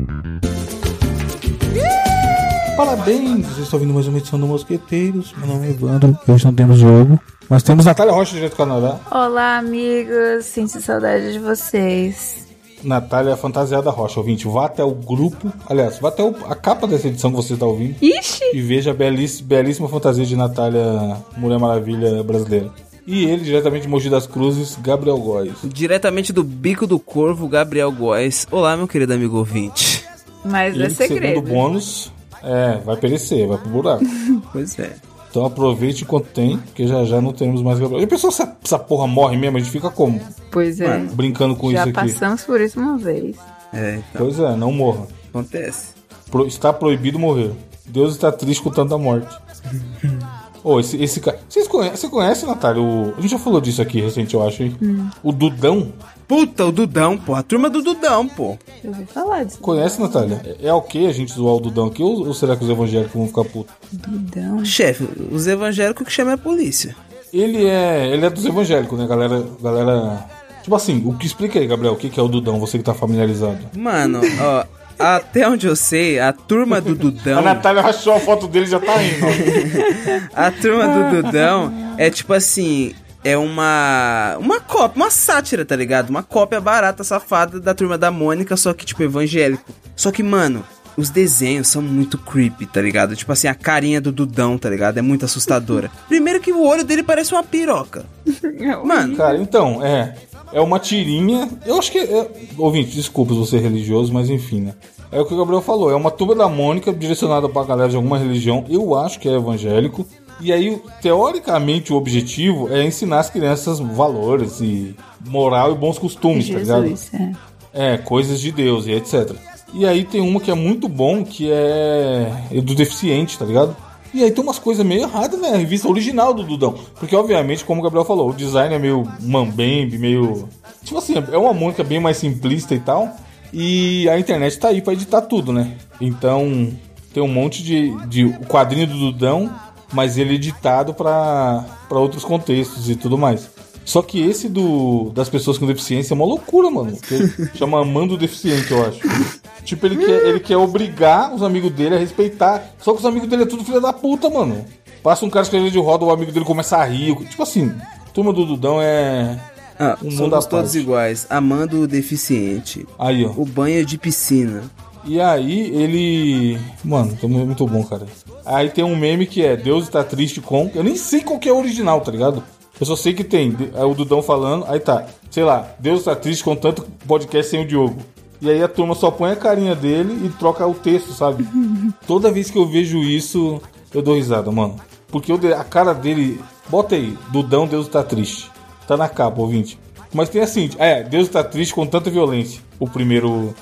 Parabéns, vocês estão ouvindo mais uma edição do Mosqueteiros. Meu nome é Evandro, hoje não temos jogo, mas temos Natália Rocha, direto do Canadá. Olá, amigos, sinto saudade de vocês. Natália Fantasiada Rocha, ouvinte, vá até o grupo, aliás, vá até a capa dessa edição que você está ouvindo. Ixi! E veja a belíssima fantasia de Natália Mulher Maravilha brasileira. E ele, diretamente de Mogi das Cruzes, Gabriel Góes. Diretamente do Bico do Corvo, Gabriel Góes. Olá, meu querido amigo ouvinte. Mas E é segredo. segundo bônus, vai perecer, vai pro buraco. Pois é. Então aproveite enquanto tem, porque já não temos mais Gabriel. E a pessoa, se essa porra morre mesmo, a gente fica como? Pois é. Brincando com Já isso aqui. Já passamos por isso uma vez. Então. Pois é, não morra. Acontece. Está proibido morrer. Deus está triste com tanta morte. Esse cara... Você conhece, Natália? A gente já falou disso aqui recente, eu acho, hein? O Dudão. Puta, o Dudão, pô. A turma do Dudão, pô. Eu ouvi falar disso. Conhece, Natália? É ok a gente zoar o Dudão aqui ou será que os evangélicos vão ficar putos? Dudão. Chefe, os evangélicos que chamam é a polícia. Ele é dos evangélicos, né, galera... Tipo assim, o que explica aí, Gabriel, o que é o Dudão, você que tá familiarizado? Mano, ó... Até onde eu sei, a turma do Dudão... A Natália achou a foto dele e já tá indo. A turma do Dudão é tipo assim... É uma cópia, uma sátira, tá ligado? Uma cópia barata, safada da turma da Mônica, só que tipo evangélico. Só que, mano, os desenhos são muito creepy, tá ligado? Tipo assim, a carinha do Dudão, tá ligado? É muito assustadora. Primeiro que o olho dele parece uma piroca. Mano... Cara, então, é uma tirinha. Eu acho que ouvinte, desculpa se você é religioso, mas enfim, né? É o que o Gabriel falou. É uma turma da Mônica direcionada pra galera de alguma religião. Eu acho que é evangélico. E aí, teoricamente, o objetivo é ensinar as crianças valores e moral e bons costumes, Jesus, tá ligado? Coisas de Deus e etc. E aí tem uma que é muito bom, que é do deficiente, tá ligado? E aí tem umas coisas meio erradas, né? A revista original do Dudão. Porque, obviamente, como o Gabriel falou, o design é meio mambembe, meio... Tipo assim, é uma Mônica bem mais simplista e tal. E a internet tá aí pra editar tudo, né? Então, tem um monte de o quadrinho do Dudão, mas ele editado pra outros contextos e tudo mais. Só que esse das pessoas com deficiência é uma loucura, mano. Que chama Amando Deficiente, eu acho. Tipo, ele quer obrigar os amigos dele a respeitar. Só que os amigos dele é tudo filha da puta, mano. Passa um cara escrevendo de roda, o amigo dele começa a rir. Tipo assim, turma do Dudão é... um mundo somos todos iguais. Amando o deficiente. Aí, ó. O banho de piscina. E aí, ele... Mano, é muito bom, cara. Aí tem um meme que é Deus está triste com... Eu nem sei qual que é o original, tá ligado? Eu só sei que tem o Dudão falando. Aí tá, sei lá, Deus está triste com tanto podcast sem o Diogo. E aí a turma só põe a carinha dele e troca o texto, sabe? Toda vez que eu vejo isso, eu dou risada, mano. Porque a cara dele... Bota aí, Dudão, Deus está triste. Tá na capa, ouvinte. Mas tem assim, Deus está triste com tanta violência. O primeiro...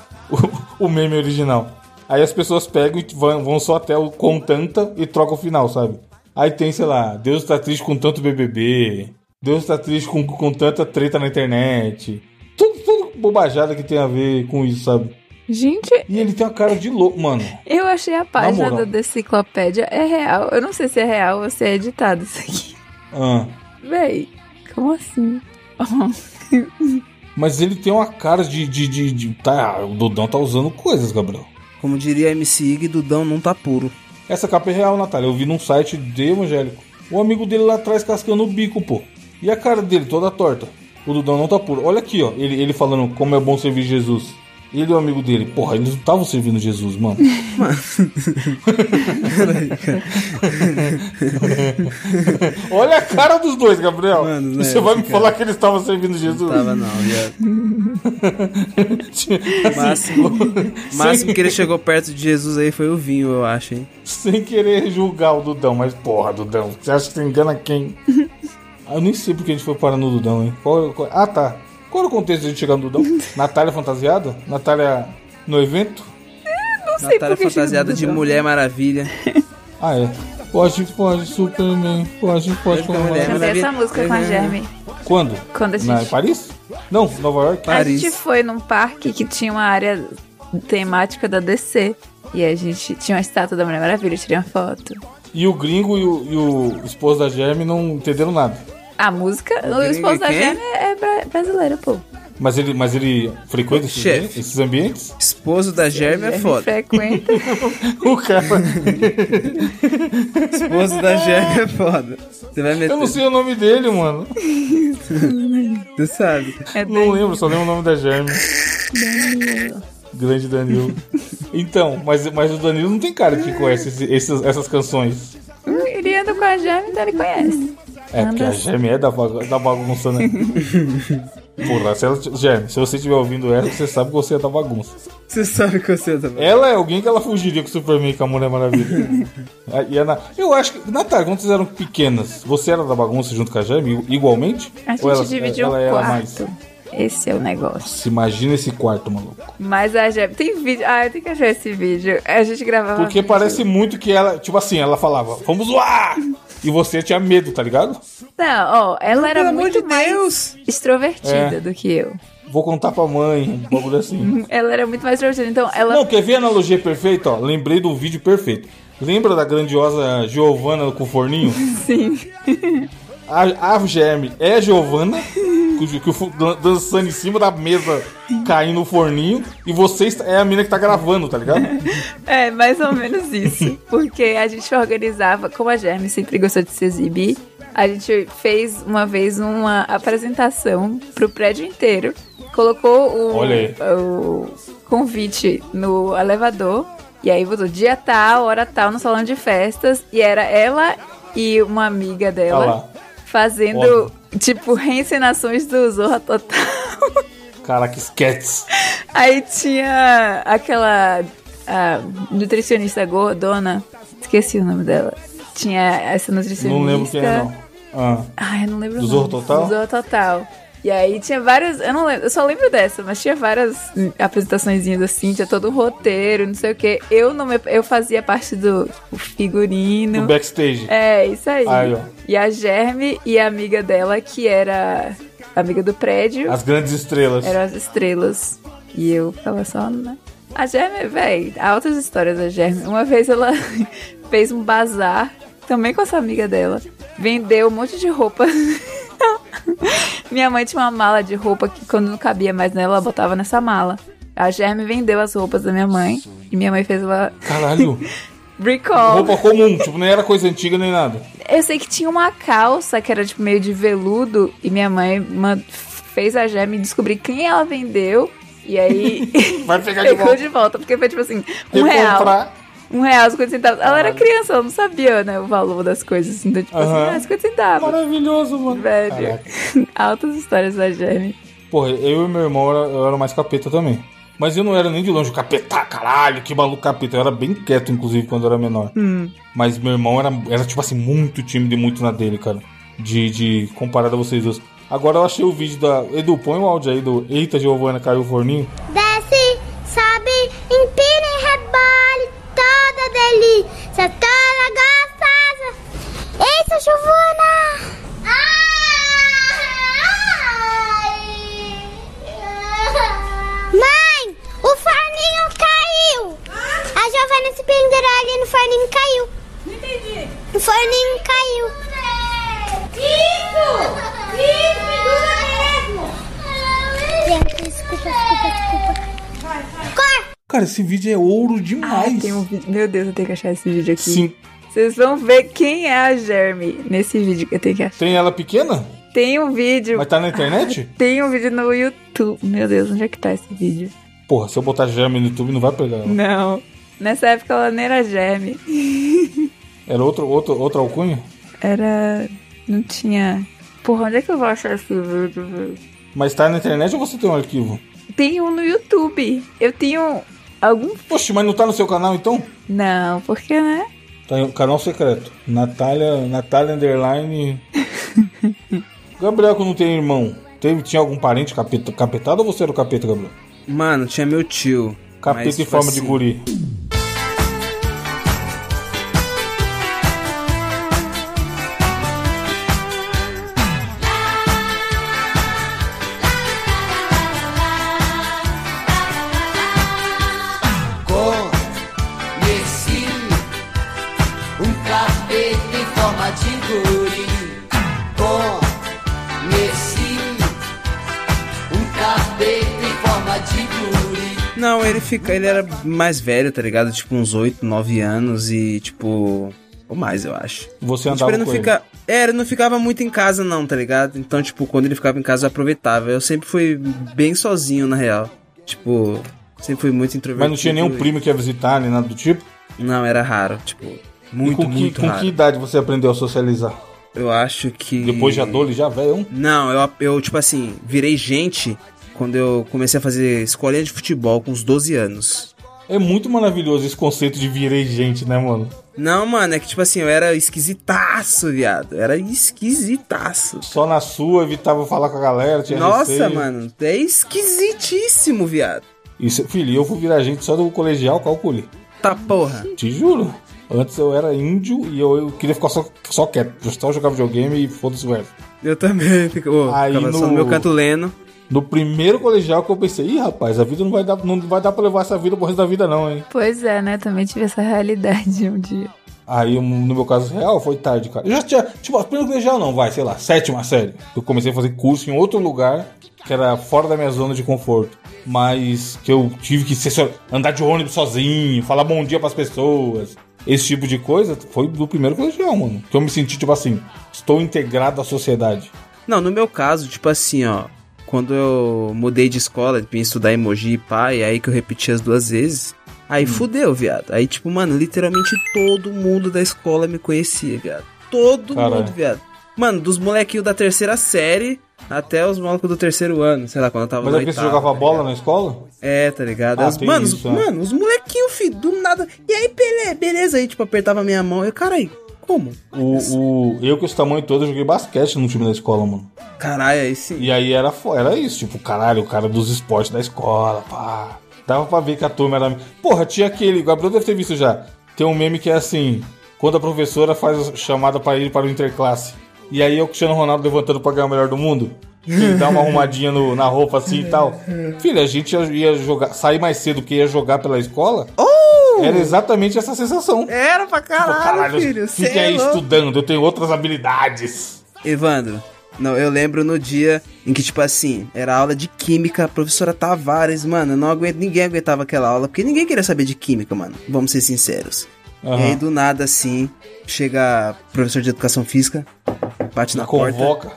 o meme original. Aí as pessoas pegam e vão só até o com tanta e trocam o final, sabe? Aí tem, sei lá, Deus está triste com tanto BBB. Deus está triste com tanta treta na internet. Tudo bobajada que tem a ver com isso, sabe? Gente... E ele tem uma cara de louco, mano. Eu achei a página da Deciclopédia é real. Eu não sei se é real ou se é editado isso aqui. Véi, como assim? Mas ele tem uma cara o Dudão tá usando coisas, Gabriel. Como diria MC Ig, Dudão não tá puro. Essa capa é real, Natália. Eu vi num site de evangélico. O amigo dele lá atrás cascando o bico, pô. E a cara dele toda torta. O Dudão não tá puro. Olha aqui, ó. Ele falando como é bom servir Jesus. Ele e o amigo dele. Porra, eles não estavam servindo Jesus, mano. Olha a cara dos dois, Gabriel. Mano, você vai me falar que eles estavam servindo Jesus? Não tava não, viado. Máximo que ele chegou perto de Jesus aí foi o vinho, eu acho, hein? Sem querer julgar o Dudão, mas porra, Dudão, você acha que você engana quem? Eu nem sei porque a gente foi parar no Dudão, hein? Tá. Qual era o contexto de a gente chegar no Dudão? Natália fantasiada? Natália no evento? Não sei. Natália fantasiada de Mulher Maravilha. É. Pode, Superman. Pode. Cantei essa música com a Germe. Quando? Quando a gente... Em Paris? Não, Nova York. Paris. A gente foi num parque que tinha uma área temática da DC. E a gente tinha uma estátua da Mulher Maravilha, eu tirei uma foto. E o gringo e o esposo da Germe não entenderam nada. A música, o esposo da Germe é brasileiro, pô. Mas ele frequenta esses ambientes? Esposo da Germe é foda. Frequenta. O cara... Esposo da Germe é foda. Você vai meter... Eu não sei o nome dele, mano. Você sabe. Não lembro, só lembro o nome da Germe. Danilo. Grande Danilo. Então, mas o Danilo não tem cara que conhece essas canções. Ele anda com a Germe, então ele conhece. Porque a Germe é da bagunça, né? Porra, Germe, se você estiver ouvindo ela, você sabe que você é da bagunça. Você sabe que você é da bagunça. Ela é alguém que ela fugiria com o Superman e com a Mulher Maravilha. Eu acho que, Natália, quando vocês eram pequenas, você era da bagunça junto com a Germe, igualmente? A gente dividiu um quarto. Mais? Esse é o negócio. Se imagina esse quarto, maluco. Mas a Germe... Tem vídeo... eu tenho que achar esse vídeo. A gente gravava Porque vídeo. parece muito que ela... Tipo assim, ela falava, vamos zoar! E você tinha medo, tá ligado? Não, ela era muito mais extrovertida do que eu. Vou contar pra mãe, um bagulho assim. Ela era muito mais extrovertida, então ela... Não, quer ver a analogia perfeita? Ó, lembrei do vídeo perfeito. Lembra da grandiosa Giovana com o forninho? Sim. A Germe é a Giovana, dançando em cima da mesa, caindo no forninho, e você é a mina que tá gravando, tá ligado? É, mais ou menos isso. Porque a gente organizava, como a Germe sempre gostou de se exibir, a gente fez uma vez uma apresentação pro prédio inteiro. Colocou o convite no elevador, e aí botou dia tal, hora tal, no salão de festas, e era ela e uma amiga dela fazendo, tipo, reencenações do Zorra Total. Caraca, sketches. Aí tinha aquela nutricionista gordona, esqueci o nome dela. Tinha essa nutricionista. Não lembro quem é, não. Eu não lembro. Do Zorra Total? Do Zorra Total. E aí tinha várias, eu não lembro, eu só lembro dessa, mas tinha várias apresentaçõezinhas assim, tinha todo um roteiro, não sei o que. Eu fazia parte do figurino. Do backstage. É, isso aí. Ó. E a Germe e a amiga dela, que era amiga do prédio. As grandes estrelas. Eram as estrelas. E eu ficava só, né? A Germe, véi, há outras histórias da Germe. Uma vez ela fez um bazar, também com essa amiga dela. Vendeu um monte de roupa. Minha mãe tinha uma mala de roupa que quando não cabia mais nela, ela botava nessa mala. A Germe vendeu as roupas da minha mãe. E minha mãe fez ela... Caralho! Recall. Roupa comum, tipo, nem era coisa antiga nem nada. Eu sei que tinha uma calça que era tipo meio de veludo. E minha mãe fez a Germe descobrir quem ela vendeu. E aí... Vai pegar pegou de volta. Porque foi tipo assim, R$1. R$1,50. Ela era criança, ela não sabia, né, o valor das coisas. Então, tipo assim, 50 centavos. Maravilhoso, mano. Velho. Altas histórias da Germe. Porra, eu e meu irmão, eu era mais capeta também. Mas eu não era nem de longe capeta, caralho, que maluco capeta. Eu era bem quieto, inclusive, quando eu era menor. Mas meu irmão era tipo assim, muito tímido e muito na dele, cara. De comparado a vocês dois. Agora eu achei o vídeo da... Edu, põe o áudio aí do Eita, Giovana, caiu o forninho. Desce, sobe, empina e rebole, toda delícia, toda gostosa. Eita, Giovana! Mãe, o forninho caiu! A Giovana se pendurou ali no forninho e caiu. Não entendi. O forninho caiu. Isso! Desculpa. Corre! Cara, esse vídeo é ouro demais. Tem um vídeo. Meu Deus, eu tenho que achar esse vídeo aqui. Sim. Vocês vão ver quem é a Germe nesse vídeo que eu tenho que achar. Tem ela pequena? Tem um vídeo. Mas tá na internet? Tem um vídeo no YouTube. Meu Deus, onde é que tá esse vídeo? Porra, se eu botar Germe no YouTube, não vai pegar ela. Não. Nessa época ela nem era Germe. Era outra alcunha? Era... Não tinha... Porra, onde é que eu vou achar esse vídeo, velho? Mas tá na internet ou você tem um arquivo? Tem um no YouTube. Eu tenho algum... Poxa, mas não tá no seu canal, então? Não, porque, né? Tá em canal secreto. Natália Underline... Gabriel, que não tem irmão, tinha algum parente capetado ou você era o capeta, Gabriel? Mano, tinha meu tio. Capeta em forma de guri. Conheci um capeta ele era mais velho, tá ligado? Tipo, uns 8, 9 anos e, tipo... Ou mais, eu acho. Você andava tipo, ele não ficava muito em casa, não, tá ligado? Então, tipo, quando ele ficava em casa, eu aproveitava. Eu sempre fui bem sozinho, na real. Tipo, sempre fui muito introvertido. Mas não tinha nenhum primo que ia visitar, nem nada do tipo? Não, era raro, tipo, muito raro. Com que idade você aprendeu a socializar? Eu acho que... Depois de adolescente, já velho? Não, eu, tipo assim, virei gente quando eu comecei a fazer escolinha de futebol com uns 12 anos. É muito maravilhoso esse conceito de virei gente, né, mano? Não, mano, é que tipo assim, eu era esquisitaço, viado. Era esquisitaço. Só na sua, evitava falar com a galera, tinha Nossa, receio. mano, é esquisitíssimo, viado. Isso, filho, eu fui virar gente só do colegial, calcule. Tá porra. Te juro. Antes eu era índio e eu queria ficar só quieto. Só jogar videogame e foda-se o resto. Eu também ficava só no meu canto lendo. No primeiro colegial que eu pensei, ih, rapaz, a vida não vai dar pra levar essa vida pro resto da vida não, hein? Pois é, né? Também tive essa realidade um dia. Aí, no meu caso real, foi tarde, cara. Eu já tinha, tipo, primeiro colegial não, vai, sei lá, 7ª série. Eu comecei a fazer curso em outro lugar, que era fora da minha zona de conforto. Mas que eu tive que andar de ônibus sozinho, falar bom dia pras pessoas. Esse tipo de coisa foi do primeiro colegial, mano. Que eu me senti, tipo assim, estou integrado à sociedade. Não, no meu caso, tipo assim, ó. Quando eu mudei de escola, vim estudar em Mogi e pá, e aí que eu repeti as 2 vezes, aí fudeu, viado. Aí, tipo, mano, literalmente todo mundo da escola me conhecia, viado. Todo mundo, viado. Mano, dos molequinhos da 3ª série até os malucos do 3º ano, sei lá, quando eu tava no 8º. Mas é porque você jogava bola na escola? É, tá ligado? Mano, os molequinhos, filho, do nada. E aí, Pelé, beleza? Aí, tipo, apertava minha mão. Eu, caralho, como? Eu com esse tamanho todo, eu joguei basquete no time da escola, mano. Caralho, aí sim. E aí era isso, tipo, caralho, o cara dos esportes da escola, pá. Dava pra ver que a turma era... Porra, tinha aquele... O Gabriel deve ter visto já. Tem um meme que é assim... Quando a professora faz a chamada pra ir para o interclasse. E aí é o Cristiano Ronaldo levantando pra ganhar o melhor do mundo. Ele dá uma arrumadinha na roupa assim e tal. Filho, a gente ia jogar... Sair mais cedo que ia jogar pela escola. Era exatamente essa sensação. Era pra caralho, filho. Fiquem aí estudando, eu tenho outras habilidades. Evandro, não, eu lembro no dia em que, tipo assim, era aula de química, a professora Tavares, mano, ninguém aguentava aquela aula, porque ninguém queria saber de química, mano, vamos ser sinceros. E aí, do nada, assim, chega professor de educação física, bate na porta. Convoca.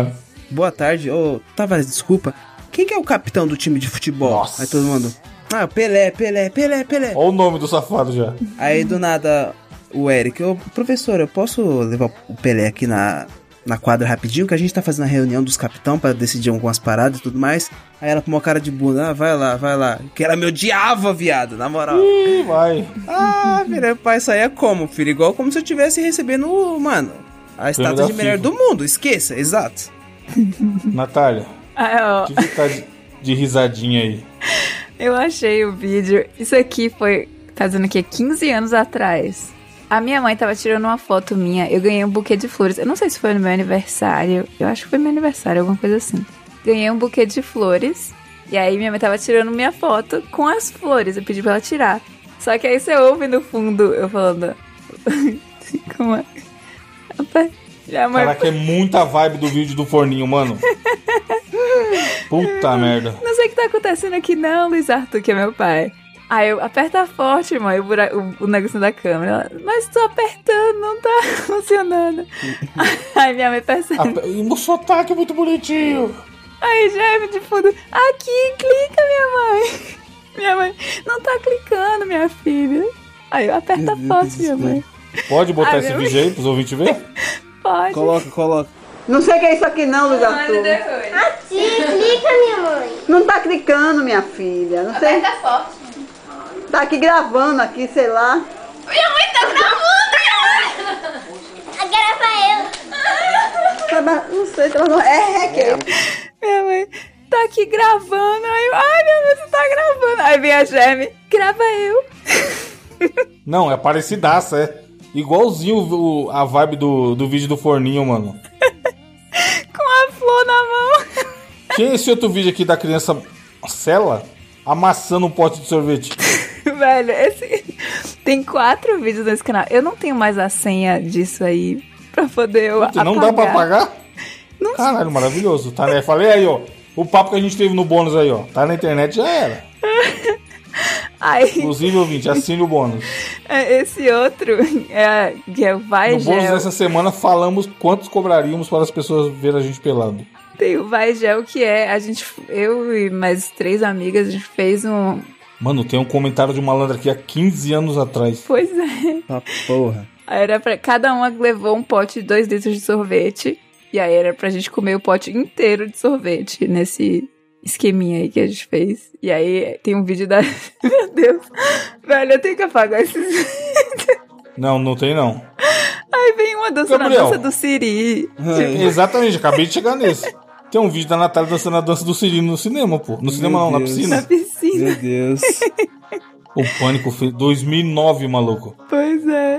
Boa tarde, Tavares, desculpa, quem que é o capitão do time de futebol? Nossa. Aí todo mundo, Pelé. Olha o nome do safado já. Aí, do nada, o Eric, professor, eu posso levar o Pelé aqui na quadra rapidinho, que a gente tá fazendo a reunião dos capitão pra decidir algumas paradas e tudo mais. Aí ela com uma cara de bunda, vai lá. Que ela me odiava, viado, na moral. Ih, vai. Filho, pai, isso aí é como, filho? Igual como se eu estivesse recebendo, mano, a estátua de melhor do mundo, esqueça, exato. Natália, o que tá de risadinha aí? Eu achei o vídeo, isso aqui foi, fazendo o quê? 15 anos atrás. A minha mãe tava tirando uma foto minha, eu ganhei um buquê de flores. Eu não sei se foi no meu aniversário, eu acho que foi meu aniversário, alguma coisa assim. Ganhei um buquê de flores, e aí minha mãe tava tirando minha foto com as flores, eu pedi pra ela tirar. Só que aí você ouve no fundo eu falando... Como é? Minha mãe... Caraca, é muita vibe do vídeo do forninho, mano. Puta merda. Não sei o que tá acontecendo aqui não, Luiz Arthur, que é meu pai. Aí eu, aperta forte, mãe, o negocinho da câmera. Ela, mas tô apertando, não tá funcionando. Aí minha mãe percebe. E o sotaque é muito bonitinho. Aí já de fundo, aqui, clica, minha mãe. Minha mãe, não tá clicando, minha filha. Aí eu, aperta forte, minha mãe. Pode botar esse vídeo aí pros ouvintes ver? Pode. Coloca. Não sei o que é isso aqui não, Luiz Arthur. Aqui, clica, minha mãe. Não tá clicando, minha filha. Não sei. Aperta forte. Tá aqui gravando aqui, sei lá. Minha mãe tá gravando, Grava eu. Não sei, que Minha mãe tá aqui gravando. Aí eu, ai, minha mãe, você tá gravando. Aí vem a Geme, grava eu. Não, é parecidaça, é. Igualzinho a vibe do vídeo do forninho, mano. Com a flor na mão. Tinha esse outro vídeo aqui da criança Cela amassando um pote de sorvete. Velho, tem 4 vídeos nesse canal. Eu não tenho mais a senha disso aí pra poder eu apagar. Não dá pra apagar? Não. Caralho, maravilhoso. Tá, né? Falei aí, ó. O papo que a gente teve no bônus aí, ó. Tá na internet, já era. Aí, Inclusive, ouvinte, assine o bônus. esse outro, que é o Vai No bônus Gel. dessa semana, falamos quantos cobraríamos para as pessoas verem a gente pelado. Tem o Vai Gel, que é, eu e mais 3 amigas, a gente fez um... Mano, tem um comentário de um malandro aqui há 15 anos atrás. Pois é. Ah, porra. Aí era pra... Cada uma levou um pote de 2 litros de sorvete. E aí era pra gente comer o pote inteiro de sorvete nesse esqueminha aí que a gente fez. E aí tem um vídeo da... Meu Deus. Velho, eu tenho que apagar esses... Não tem não. Aí vem uma dançando a Gabriel. dança do Siri. Exatamente, acabei de chegar nesse. Tem um vídeo da Natália dançando a dança do Siri no cinema, pô. No cinema não, na Deus. piscina. Na piscina. Meu Deus. O Pânico fez 2009, maluco. Pois é.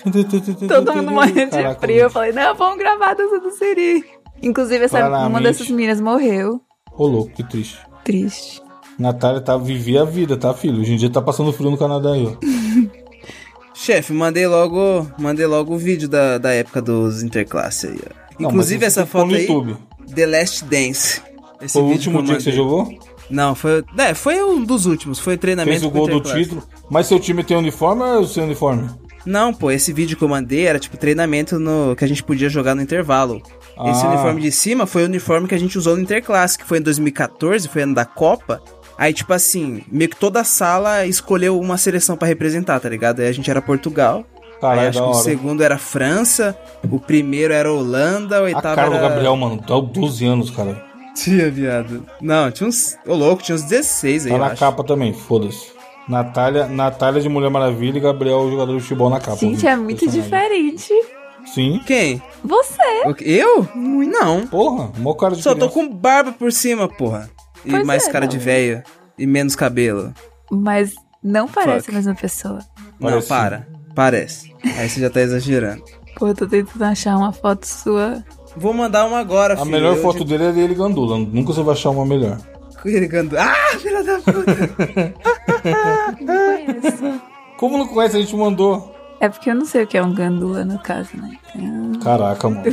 Todo mundo morrendo de Caraca, frio. Eu falei, não, vamos gravar a dança do Siri. Inclusive, uma Claramente. dessas meninas morreu. Ô, louco, que triste. Triste. Natália vivia a vida, tá, filho? Hoje em dia tá passando frio no Canadá aí, ó. Chefe, mandei logo o vídeo da época dos interclasse aí, ó. Não, Inclusive mas essa isso ficou foto no aí, YouTube. The Last Dance. Esse Foi o vídeo último eu dia que você mandei. jogou? Não, foi um dos últimos. Foi treinamento Fez o pro gol do interclasse. título. Mas seu time tem uniforme ou é o seu uniforme? Não, pô, esse vídeo que eu mandei era tipo treinamento que a gente podia jogar no intervalo. Esse Ah. uniforme de cima foi o uniforme que a gente usou no Interclasse, que foi em 2014, foi ano da Copa. Aí, tipo assim, meio que toda a sala escolheu uma seleção pra representar, tá ligado? Aí a gente era Portugal. Caralho, aí acho da que o hora. segundo era França, o primeiro era Holanda, o A oitavo cara do era... Gabriel, mano, tá 12 anos, cara. Tinha, viado. Não, tinha uns... Ô, louco, tinha uns 16 aí, Tá eu na acho. capa também, foda-se. Natália de Mulher Maravilha e Gabriel, jogador de futebol na capa. Gente, ouvinte, é muito personagem. diferente. Sim. Quem? Você. Eu? Não. Porra, mó cara de Só tô criança. com barba por cima, porra. E Pois mais é, cara não. de velho. E menos cabelo. Mas não parece Fuck. a mesma pessoa. Não, Parece. para. Parece. Aí você já tá exagerando. Pô, eu tô tentando achar uma foto sua. Vou mandar uma agora, A filho. melhor Eu foto de- dele é dele gandula. Nunca você vai achar uma melhor. Ele gandu... Ah, filha da puta. Não conheço. Como não conhece, a gente mandou. É porque eu não sei o que é um gandula, no caso, né? Caraca, mano.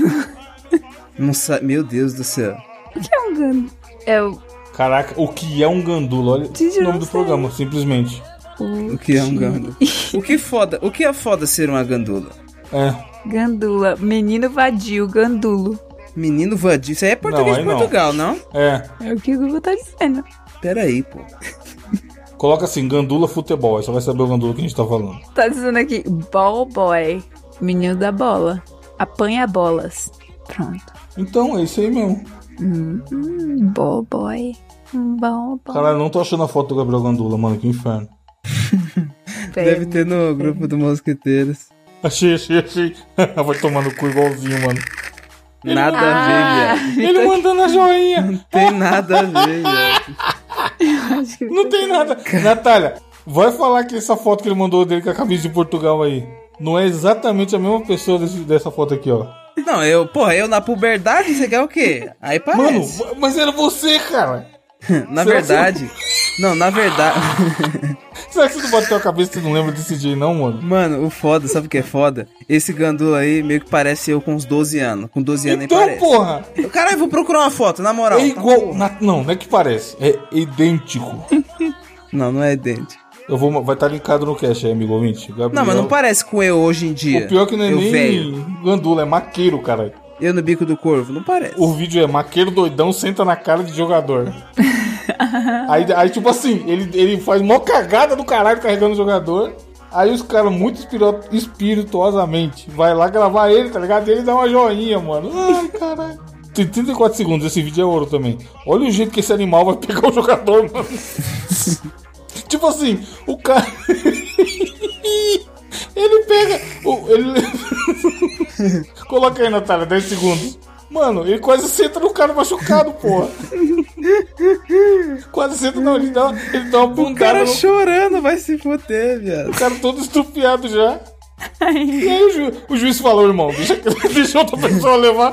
Não sabe... Meu Deus do céu. O que é um gandula? É o... Caraca, o que é um gandula? Olha Gente, o eu nome não do sei. programa, simplesmente. O que é um gandula? O que é foda ser uma gandula? É. Gandula. Menino vadio, gandulo. Menino vadio. Isso aí é português Não, de aí não. Portugal, não? É. É o que o Google tá dizendo. Pera aí, pô. Coloca assim, gandula futebol. Aí você vai saber o gandula que a gente tá falando. Tá dizendo aqui, ball boy. Menino da bola. Apanha bolas. Pronto. Então, é isso aí mesmo. Ball boy. Ball boy. Caralho, não tô achando a foto do Gabriel Gandula, mano. Que inferno. Deve ter no grupo do Mosqueteiros. Achei. Vai tomar no cu igualzinho, mano. Nada a ver, viado. Ele mandando a joinha. Tem nada a ver, viado. Acho que Não tem nada. Natália, vai falar que essa foto que ele mandou dele com a camisa de Portugal aí não é exatamente a mesma pessoa dessa foto aqui, ó. Não, eu na puberdade, você quer o quê? Aí Mano, parece. mas era você, cara. Na será verdade... Não, na verdade... Será que você não bateu a cabeça e você não lembra desse dia, não, mano? Mano, o foda, sabe o que é foda? Esse gandula aí meio que parece eu com uns 12 anos. Com 12 anos Então, aí parece. porra, Caralho, vou procurar uma foto, na moral. é igual. Não é que parece. É idêntico. Não é idêntico. Vai estar linkado no cast aí, amigo ouvinte. Gabriel. Não, mas não parece com eu hoje em dia. O pior que não é eu nem velho. Gandula, é maqueiro, cara. Eu no bico do corvo, não parece. O vídeo é maqueiro doidão senta na cara de jogador. aí, tipo assim, ele faz mó cagada do caralho carregando o jogador. Aí os caras, muito espirituosamente, vai lá gravar ele, tá ligado? E ele dá uma joinha, mano. Ai, caralho. Tem 34 segundos, esse vídeo é ouro também. Olha o jeito que esse animal vai pegar o jogador, mano. Tipo assim, o cara... ele pega... Coloca aí, Natália, 10 segundos. Mano, ele quase senta no cara machucado, porra. Quase senta, não, ele dá uma O bundada cara no... chorando vai se fuder, viado. O cara todo estupiado já. E aí o juiz falou, irmão, deixa outra pessoa levar.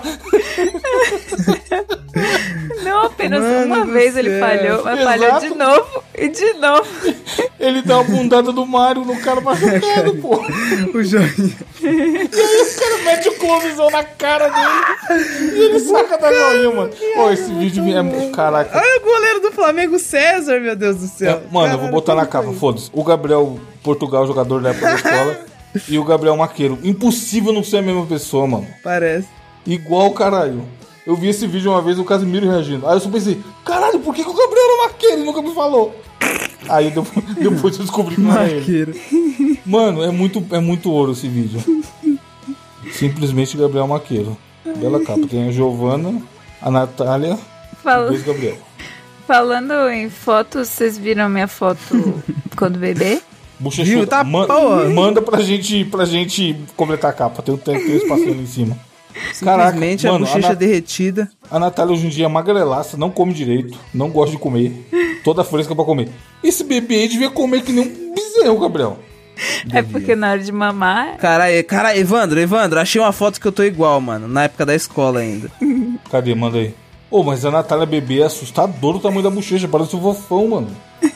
Não apenas Mano uma do vez ele céu. falhou, mas Exato. falhou de novo e de novo. Ele dá uma bundada do Mario no cara machucado, pô. O joinha. E aí os caras metem o clovizão na cara dele e ele saca da joinha, mano. Pô, esse vídeo é... Caraca. Olha o goleiro do Flamengo, César, meu Deus do céu. Mano, eu vou botar na capa, foda-se. O Gabriel Portugal, jogador da época da escola, e o Gabriel Maqueiro. Impossível não ser a mesma pessoa, mano. Parece. Igual, caralho. Eu vi esse vídeo uma vez, o Casimiro reagindo. Aí eu só pensei, caralho, por que o Gabriel era Maqueiro? Ele nunca me falou. Aí depois eu descobri que não era ele. Maqueiro. Mano, é muito ouro esse vídeo. Simplesmente Gabriel Maqueiro. Bela capa. Tem a Giovana, a Natália Fala- e dois Gabriel. Falando em fotos, vocês viram minha foto quando bebê? Bochechuda. Viu? Tá porra. Manda pra gente completar a capa. Tem um espacinho ali em cima. Simplesmente Caraca, a bochecha derretida. A Natália hoje em dia é magrelaça, não come direito, não gosta de comer. Toda fresca pra comer. Esse bebê aí devia comer que nem um bezerro, Gabriel. É porque na hora de mamar, Cara, Evandro, achei uma foto que eu tô igual, mano. Na época da escola ainda. Cadê? Manda aí. Ô, mas a Natália bebê é assustador o tamanho da bochecha, parece um fofão, mano.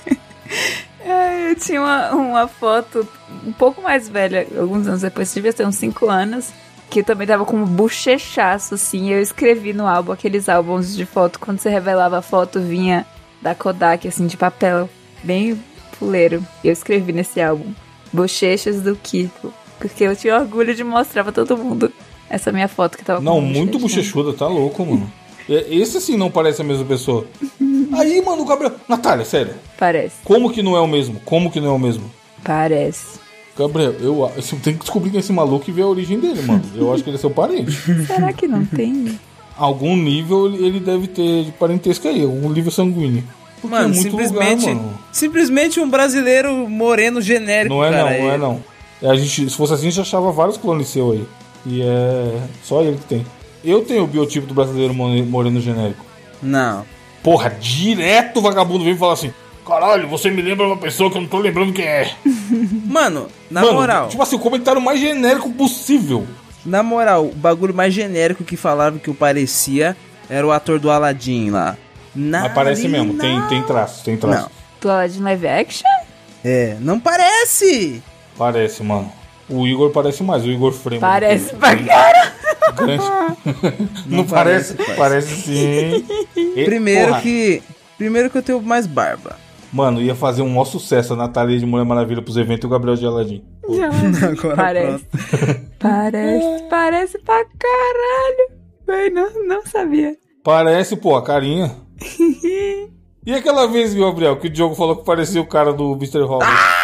eu tinha uma foto um pouco mais velha, alguns anos depois, devia ter uns 5 anos, que eu também tava com um bochechaço, assim. Eu escrevi no álbum, aqueles álbuns de foto, quando você revelava a foto, vinha da Kodak, assim, de papel, bem fuleiro. Eu escrevi nesse álbum, Bochechas do Kiko, porque eu tinha orgulho de mostrar pra todo mundo essa minha foto que tava com Não, muito bochecha. bochechuda, tá louco, mano. Esse sim não parece a mesma pessoa. Aí, mano, o Gabriel... Natália, sério. Parece, Como que não é o mesmo? Como que não é o mesmo? parece. Gabriel, eu tenho que descobrir quem é esse maluco e ver a origem dele, mano. Eu acho que ele é seu parente. Será que não tem? Algum nível ele deve ter de parentesco aí, um nível sanguíneo. Porque Mano, é muito simplesmente. lugar, mano. Simplesmente um brasileiro moreno genérico. Não é cara. não, não é não. A gente, se fosse assim, a gente achava vários clones seu aí. E é só ele que tem. Eu tenho o biotipo do brasileiro moreno genérico. Não. Porra, direto o vagabundo vem falar assim: caralho, você me lembra uma pessoa que eu não tô lembrando quem é. Mano, na Mano, moral. tipo assim, o comentário mais genérico possível. Na moral, o bagulho mais genérico que falavam que eu parecia era o ator do Aladdin lá. Mas parece mesmo, tem traços, tem traços. Não. Do Aladdin live action? É, não parece! Parece, mano. O Igor parece mais, o Igor Freeman. Parece pra cara. Grande. Não parece, parece? pai. Parece sim. E, Primeiro porra, que eu tenho mais barba. Mano, ia fazer um maior sucesso a Natália de Mulher Maravilha pros eventos e o Gabriel de Aladdin. Agora Parece. Parece pra caralho. Véi, não sabia. Parece, pô, a carinha. E aquela vez, Gabriel, que o Diogo falou que parecia o cara do Mr. Robin?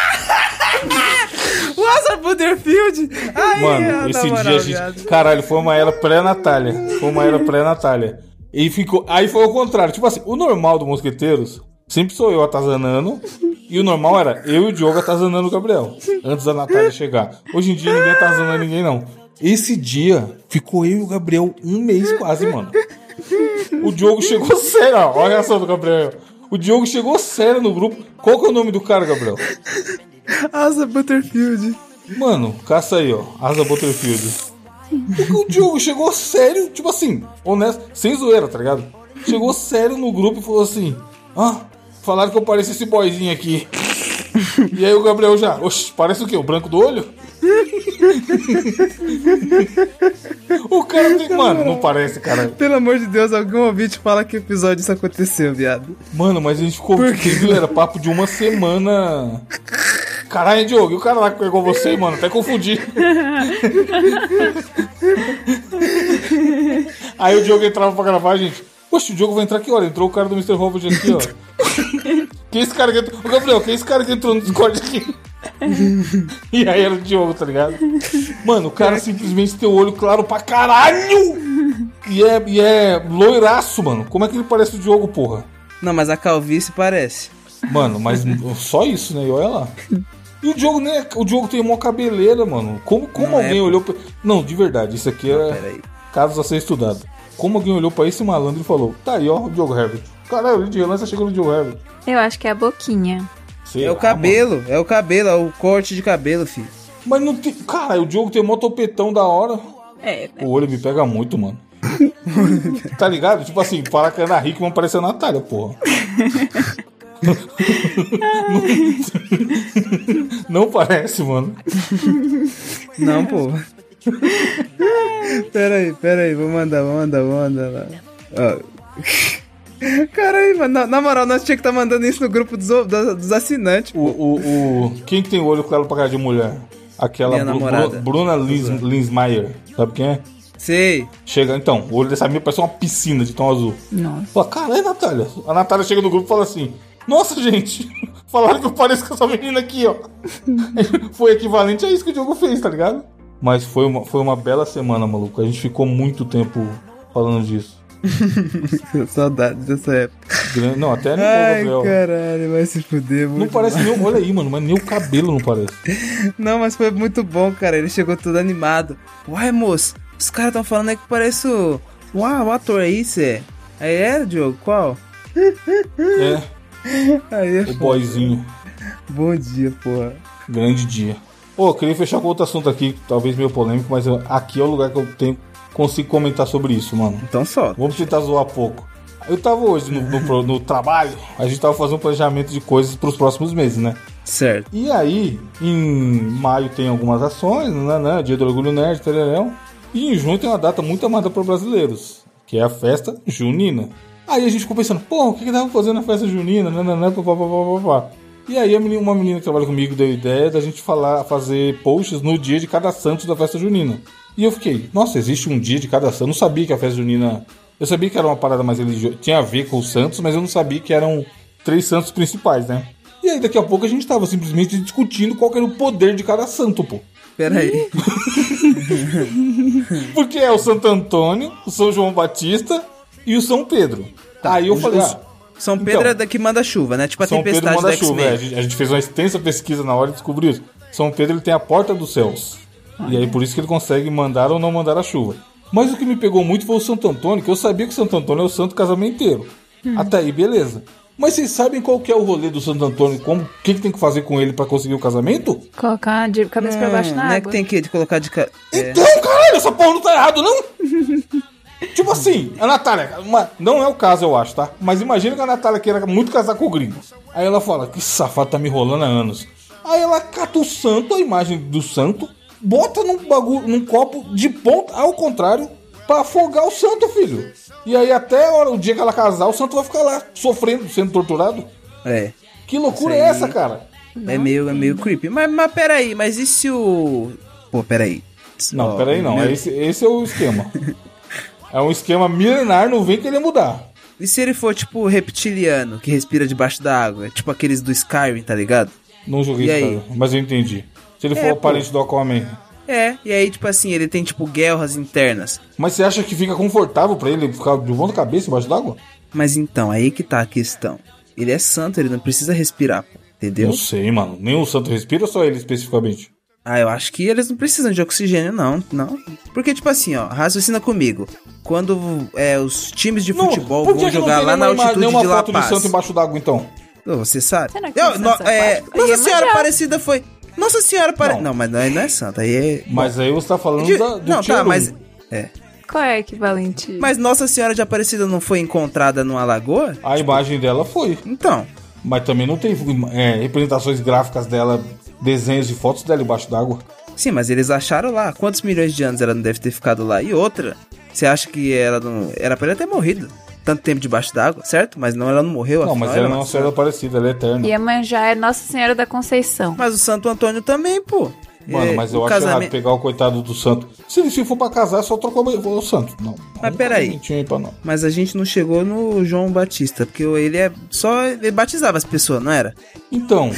O Asa Butterfield! Ai, Mano, na esse moral, dia a gente... viado. Caralho, foi uma era pré-Natália. E ficou... Aí foi o contrário. Tipo assim, o normal do Mosqueteiros sempre sou eu atazanando. E o normal era eu e o Diogo atazanando o Gabriel. Antes da Natália chegar. Hoje em dia ninguém atazana ninguém, não. Esse dia ficou eu e o Gabriel um mês quase, mano. O Diogo chegou sério, ó. Olha a reação do Gabriel. O Diogo chegou sério no grupo. Qual que é o nome do cara, Gabriel? Asa Butterfield. Mano, caça aí, ó. Asa Butterfield. O Diogo chegou sério, tipo assim, honesto, sem zoeira, tá ligado? Chegou sério no grupo e falou assim: falaram que eu pareço esse boyzinho aqui. E aí o Gabriel já, oxe, parece o quê? O branco do olho? O cara tem. Mano, não parece, cara. Pelo amor de Deus, algum ouvinte fala que episódio isso aconteceu, viado. Mano, mas a gente ficou. Era papo de uma semana. Caralho, Diogo, e o cara lá que pegou você, mano? Até confundi. Aí o Diogo entrava pra gravar, gente. Poxa, o Diogo vai entrar aqui, olha. Entrou o cara do Mr. Robot aqui, ó. Quem é esse cara que entrou? Ô, Gabriel, quem é esse cara que entrou no Discord aqui? E aí era o Diogo, tá ligado? Mano, o cara simplesmente tem o olho claro pra caralho! E é loiraço, mano. Como é que ele parece o Diogo, porra? Não, mas a calvície parece. Mano, mas só isso, né? E olha lá. E o Diogo, né? O Diogo tem uma cabeleira, mano. Como Não alguém é, olhou pra... Não, de verdade, isso aqui é Peraí. caso a ser estudado. Como alguém olhou pra esse malandro e falou: tá aí, ó, o Diogo Herbert. Caralho, de relance chegou no Diogo Herbert. Eu acho que é a boquinha. Sei É o lá, cabelo, é o cabelo, é o corte de cabelo, filho. Mas não tem... Cara, o Diogo tem mó topetão da hora. É, né? O olho me pega muito, mano. Tá ligado? Tipo assim, fala que a Ana Hickman parece a Natália, porra. Não parece, mano. Não, pô. Pera aí, vou mandar lá. Ó. Caralho, mano, na moral, nós tinha que estar mandando isso no grupo dos assinantes. Quem que tem o olho claro pra cara de mulher? Aquela Minha namorada. Bruna Linsmeyer. Sabe quem é? Sei. Chega, então, o olho dessa menina parece uma piscina de tom azul. Nossa. Fala, caralho, Natália. A Natália chega no grupo e fala assim: nossa, gente, falaram que eu pareço com essa menina aqui, ó. Foi equivalente a isso que o Diogo fez, tá ligado? Mas foi uma bela semana, maluco. A gente ficou muito tempo falando disso. Saudades dessa época. Não, até nem Ai, Gabriel. caralho, vai se fuder. Não parece nem. Olha aí, mano, mas nem o cabelo não parece. Não, mas foi muito bom, cara. Ele chegou todo animado. Uai, moço, os caras tão falando aí que parece o ator aí, cê. Aí é, Diogo? Qual? É, Aí é o boyzinho. Bom dia, porra. Grande dia. Pô, eu queria fechar com outro assunto aqui, talvez meio polêmico, mas aqui é o lugar que eu consigo comentar sobre isso, mano. Então solta. Vamos tentar zoar pouco. Eu tava hoje no trabalho, a gente tava fazendo um planejamento de coisas pros próximos meses, né? Certo. E aí, em maio tem algumas ações, né? Dia do Orgulho Nerd, tereréu. E em junho tem uma data muito amada por brasileiros, que é a festa junina. Aí a gente ficou pensando, pô, o que dava pra fazer na festa junina? Papapá. E aí uma menina que trabalha comigo deu a ideia da gente fazer posts no dia de cada santo da festa junina. E eu fiquei, nossa, existe um dia de cada santo. Eu não sabia que a festa junina... Eu sabia que era uma parada mais religiosa, tinha a ver com os santos, mas eu não sabia que eram 3 santos principais, né? E aí daqui a pouco a gente tava simplesmente discutindo qual que era o poder de cada santo, pô. Pera aí. Porque é o Santo Antônio, o São João Batista e o São Pedro. Aí eu falei, São Pedro então, é da que manda chuva, né? Tipo a São Pedro tempestade manda da chuva, X-Men. a gente fez uma extensa pesquisa na hora e descobriu isso. São Pedro ele tem a porta dos céus. E aí por isso que ele consegue mandar ou não mandar a chuva. Mas o que me pegou muito foi o Santo Antônio, que eu sabia que o Santo Antônio é o santo casamenteiro. Até aí, beleza. Mas vocês sabem qual que é o rolê do Santo Antônio? O que tem que fazer com ele pra conseguir o casamento? Colocar de cabeça pra baixo na Não é água. que tem que colocar de... Então, caralho, essa porra não tá errado, não? Tipo assim, a Natália, não é o caso, eu acho, tá? Mas imagina que a Natália queira muito casar com o gringo. Aí ela fala, que safado tá me enrolando há anos. Aí ela cata o santo, a imagem do santo, bota num copo de ponta, ao contrário, pra afogar o santo, filho. E aí até o dia que ela casar, o santo vai ficar lá, sofrendo, sendo torturado. É. Que loucura Isso é aí. essa, cara? É meio creepy. Mas peraí, mas e se o... Pô, peraí. Não, Ó, peraí não, meu- esse é o esquema. É um esquema milenar, não vem querer mudar. E se ele for, tipo, reptiliano, que respira debaixo da água? Tipo aqueles do Skyrim, tá ligado? Não joguei E isso, aí? cara, mas eu entendi. Se ele for o pô. parente do Aquaman. É, e aí, tipo assim, ele tem, tipo, guerras internas. Mas você acha que fica confortável pra ele ficar de ponta cabeça embaixo d'água? Mas então, aí que tá a questão. Ele é santo, ele não precisa respirar, pô, entendeu? Não sei, mano. Nem o santo respira ou só ele especificamente? Ah, eu acho que eles não precisam de oxigênio, não. Porque, tipo assim, ó, raciocina comigo. Quando os times de futebol por que vão que não jogar tem lá na altitude nenhuma de La foto de Paz... santo embaixo d'água, então? Ô, você sabe? Será que tem santos aquáticos? Aí Nossa é Senhora Aparecida Aparecida foi... Nossa Senhora Aparecida... Não. Não, mas não é santa, aí é... Mas aí você tá falando do Não, tá, Tchelum. mas... É. Qual é o equivalente? Mas Nossa Senhora de Aparecida não foi encontrada numa lagoa? A imagem dela foi. Então... Mas também não tem representações gráficas dela, desenhos e fotos dela embaixo d'água. Sim, mas eles acharam lá. Quantos milhões de anos ela não deve ter ficado lá? E outra, você acha que ela não... Era pra ela ter morrido tanto tempo debaixo d'água, certo? Mas não, ela não morreu. Não, mas ela não é uma senhora parecida, ela é eterna. Iemanjá é Nossa Senhora da Conceição. Mas o Santo Antônio também, pô. Mano, mas eu o acho errado pegar o coitado do santo. Se for pra casar, só trocou o santo. Não. Mas peraí. Mas a gente não chegou no João Batista, porque ele é só... Ele batizava as pessoas, não era? Então...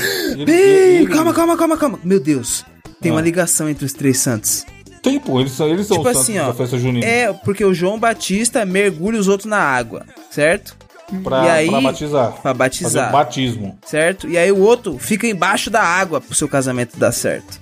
Calma. Meu Deus. Tem uma ligação entre os 3 santos. Tem, pô. Eles são Tipo os santos assim, ó. da festa junina. É, porque o João Batista mergulha os outros na água, certo? Pra, e aí, pra batizar. Pra batizar. Fazer o batismo. Certo? E aí o outro fica embaixo da água pro seu casamento dar certo.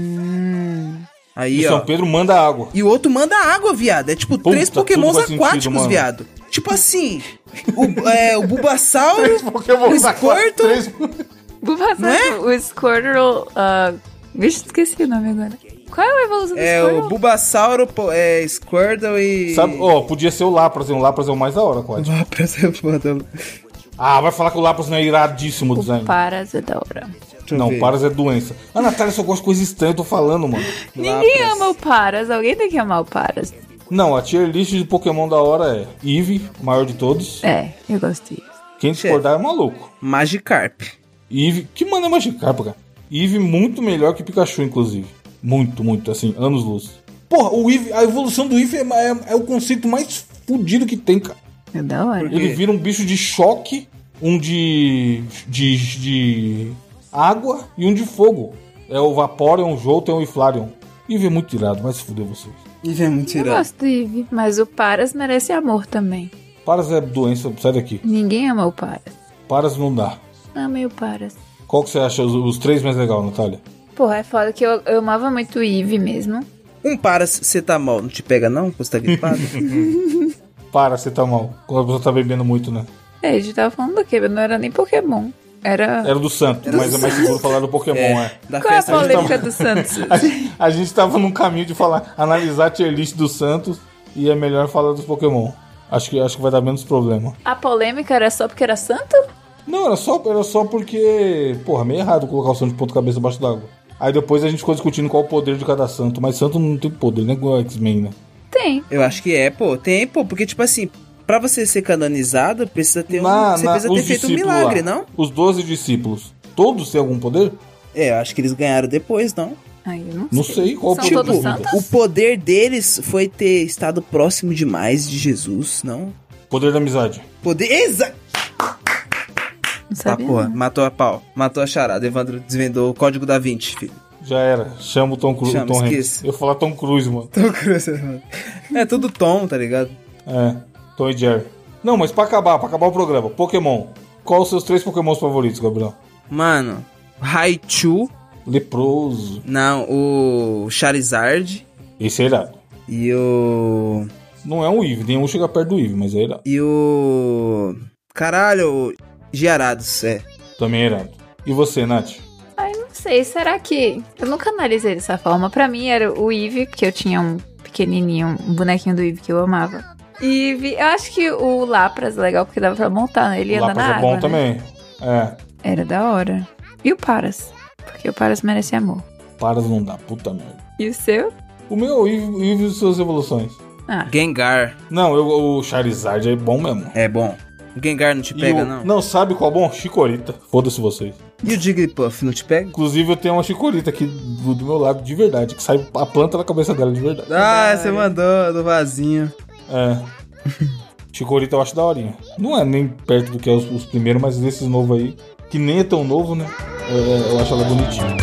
Aí, E ó. São Pedro manda água. E o outro manda água, viado. É tipo Puta, 3 tudo pokémons faz sentido, aquáticos, mano. viado. Tipo assim, o Bulbasauro, Pokémon o Squirtle... Bulbasaur, Não é? o Squirtle Vixe, esqueci o nome agora. Qual é a evolução do É Squirtle? o Bulbasauro, Squirtle e... Sabe, podia ser o Lapras, hein? O Lapras é o mais da hora, quase. Lapras é foda. Ah, vai falar que o Lapras não é iradíssimo o design. O Paras é da hora. Deixa eu Não, ver. Paras é doença. A Natália só gosta de coisa estranha, eu tô falando, mano. Ninguém Lapras. ama o Paras. Alguém tem que amar o Paras. Não, a tier list de Pokémon da hora é Eevee, o maior de todos. É, eu gosto disso. Quem discordar é maluco. Magikarp. Eevee, que mano é Magikarp, cara? Eevee muito melhor que Pikachu, inclusive. Muito, assim, anos-luz. Porra, o Eevee, a evolução do Eevee é o conceito mais fudido que tem, cara. É da hora. quê? Ele vira um bicho de choque, um de água e um de fogo. É o Vaporeon, o Jolteon e o Flareon. Eevee é muito irado, vai se fuder vocês. Eevee é muito Eu irado. gosto do Eevee, mas o Paras merece amor também. Paras é doença, sai daqui. Ninguém ama o Paras. Paras não dá. Amei o Paras. Qual que você acha os três mais legais, Natália? Porra, é foda que eu amava muito o Eevee mesmo. Um paracetamol não te pega não? Você tá gripado? Para, você tá mal. Quando a pessoa tá bebendo muito, né? É, a gente tava falando do quê? Não era nem Pokémon. Era... Era do Santo, mas é mais seguro falar do Pokémon, é. Da Qual é a festa de polêmica do Santos? A gente tava num caminho de falar, analisar a tier list do Santos e é melhor falar dos Pokémon. Acho que vai dar menos problema. A polêmica era só porque era santo? Não, era só porque, porra, meio errado colocar o santo de ponta cabeça abaixo d'água. Aí depois a gente ficou discutindo qual o poder de cada santo, mas santo não tem poder, né? Igual X-Men, né? Tem. Eu acho que é, pô. Tem, pô. Porque, tipo assim, pra você ser canonizado, precisa ter você precisa ter os feito um discípulos milagre, lá, não? Os 12 discípulos, todos têm algum poder? É, eu acho que eles ganharam depois, não? Ai, eu Não sei qual o São poder. todos Tipo, santos? O poder deles foi ter estado próximo demais de Jesus, não? Poder da amizade. Poder... Exato! Não Tá, sabia. porra. não. Matou a pau. Matou a charada. Evandro desvendou o código da 20, filho. Já era. Chama o Tom Cruise. Chama, Tom Hanks. esqueça. Eu ia falar Tom Cruise, mano. É tudo Tom, tá ligado? É, Tom e Jerry. Não, mas pra acabar o programa, Pokémon. Qual os seus 3 Pokémons favoritos, Gabriel? Mano, Raichu. Leproso. Não, o Charizard. Esse é irado. E o... Não é um Eevee, nenhum chega perto do Eevee, mas é irado. E o... Caralho, o Giarados, é. Também é irado. E você, Nath? Ai, não sei. Será que... Eu nunca analisei dessa forma. Pra mim era o Eevee, porque eu tinha um pequenininho, um bonequinho do Eevee que eu amava. Eevee, eu acho que o Lapras é legal, porque dava pra montar, né? Ele O anda Lapras na é água, bom né? também. É, Era da hora. E o Paras? Porque o Paras merece amor. Paras não dá, puta merda. E o seu? O meu Eevee e suas evoluções. Ah, Gengar. Não, o Charizard é bom mesmo. É bom. O Gengar não te E pega, o- não? Não, sabe qual é bom? Chikorita. Foda-se vocês. E o Jigglypuff não te pega? Inclusive eu tenho uma Chikorita aqui do meu lado, de verdade, que sai a planta da cabeça dela, de verdade. Ah, você mandou do vasinho. É. Chikorita eu acho daorinha. Não é nem perto do que é os primeiros, mas desses novos aí, que nem é tão novo, né? Eu acho ela bonitinha.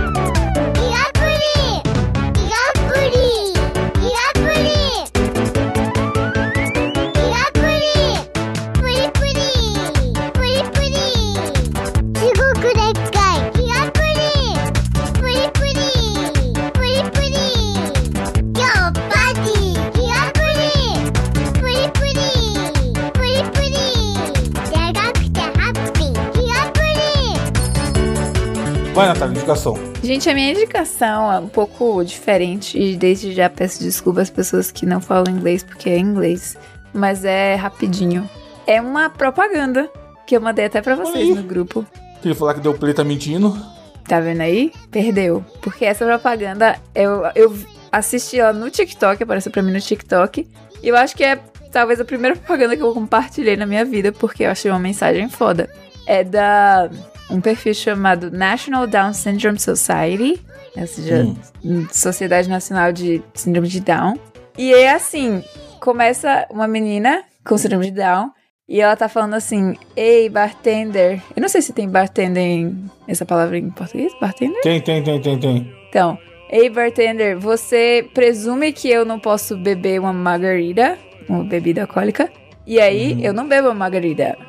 イガプリイガプリイガプリプリプリプリプリすごくでっかいイガプリプリプリプリプリ今日パーティーイガプリプリプリプリプリでかくてハッピーイガプリ Vai, Natália, indicação. gente, a minha indicação é um pouco diferente e desde já peço desculpa às pessoas que não falam inglês porque é inglês, mas é rapidinho. É uma propaganda que eu mandei até pra vocês Oi. no grupo. Queria falar que deu play, tá mentindo. Tá vendo aí? Perdeu. Porque essa propaganda, eu assisti ela no TikTok, apareceu pra mim no TikTok. E eu acho que é talvez a primeira propaganda que eu compartilhei na minha vida, porque eu achei uma mensagem foda. É da um perfil chamado National Down Syndrome Society, ou seja, Sociedade Nacional de Síndrome de Down. E é assim, começa uma menina com síndrome de Down, e ela tá falando assim, ei, bartender. Eu não sei se tem bartender essa palavra em português, bartender? Tem. Então, ei, bartender, você presume que eu não posso beber uma margarita, uma bebida alcoólica? E aí, eu não bebo uma margarita.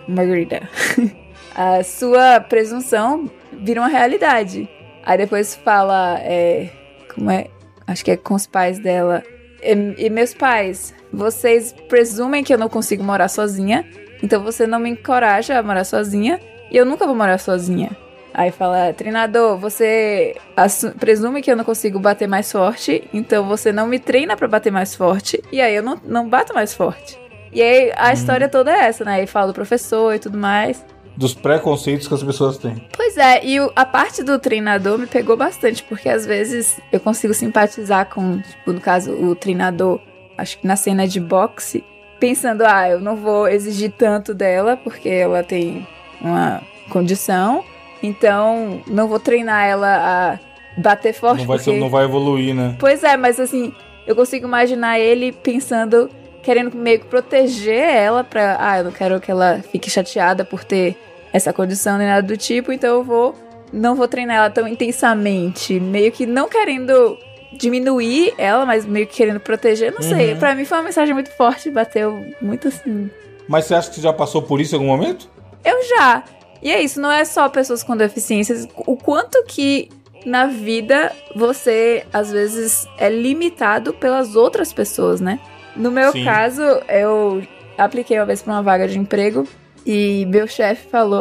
A sua presunção vira uma realidade. Aí depois fala, como é? Acho que é com os pais dela. E meus pais, vocês presumem que eu não consigo morar sozinha, então você não me encoraja a morar sozinha, e eu nunca vou morar sozinha. Aí fala, treinador, você presume que eu não consigo bater mais forte, então você não me treina pra bater mais forte, e aí eu não bato mais forte. E aí a história toda é essa, né? Aí fala do professor e tudo mais. Dos preconceitos que as pessoas têm. Pois é, e a parte do treinador me pegou bastante, porque às vezes eu consigo simpatizar com, tipo, no caso, o treinador, acho que na cena de boxe, pensando, eu não vou exigir tanto dela, porque ela tem uma condição, então não vou treinar ela a bater forte. Não vai evoluir, né? Pois é, mas assim, eu consigo imaginar ele pensando, querendo meio que proteger ela pra, eu não quero que ela fique chateada por ter essa condição nem nada do tipo, então não vou treinar ela tão intensamente, meio que não querendo diminuir ela, mas meio que querendo proteger, não sei, pra mim foi uma mensagem muito forte, bateu muito assim. Mas você acha que você já passou por isso em algum momento? Eu já. E é isso, não é só pessoas com deficiências, o quanto que na vida você, às vezes, é limitado pelas outras pessoas, né? No meu caso, eu apliquei uma vez pra uma vaga de emprego e meu chefe falou,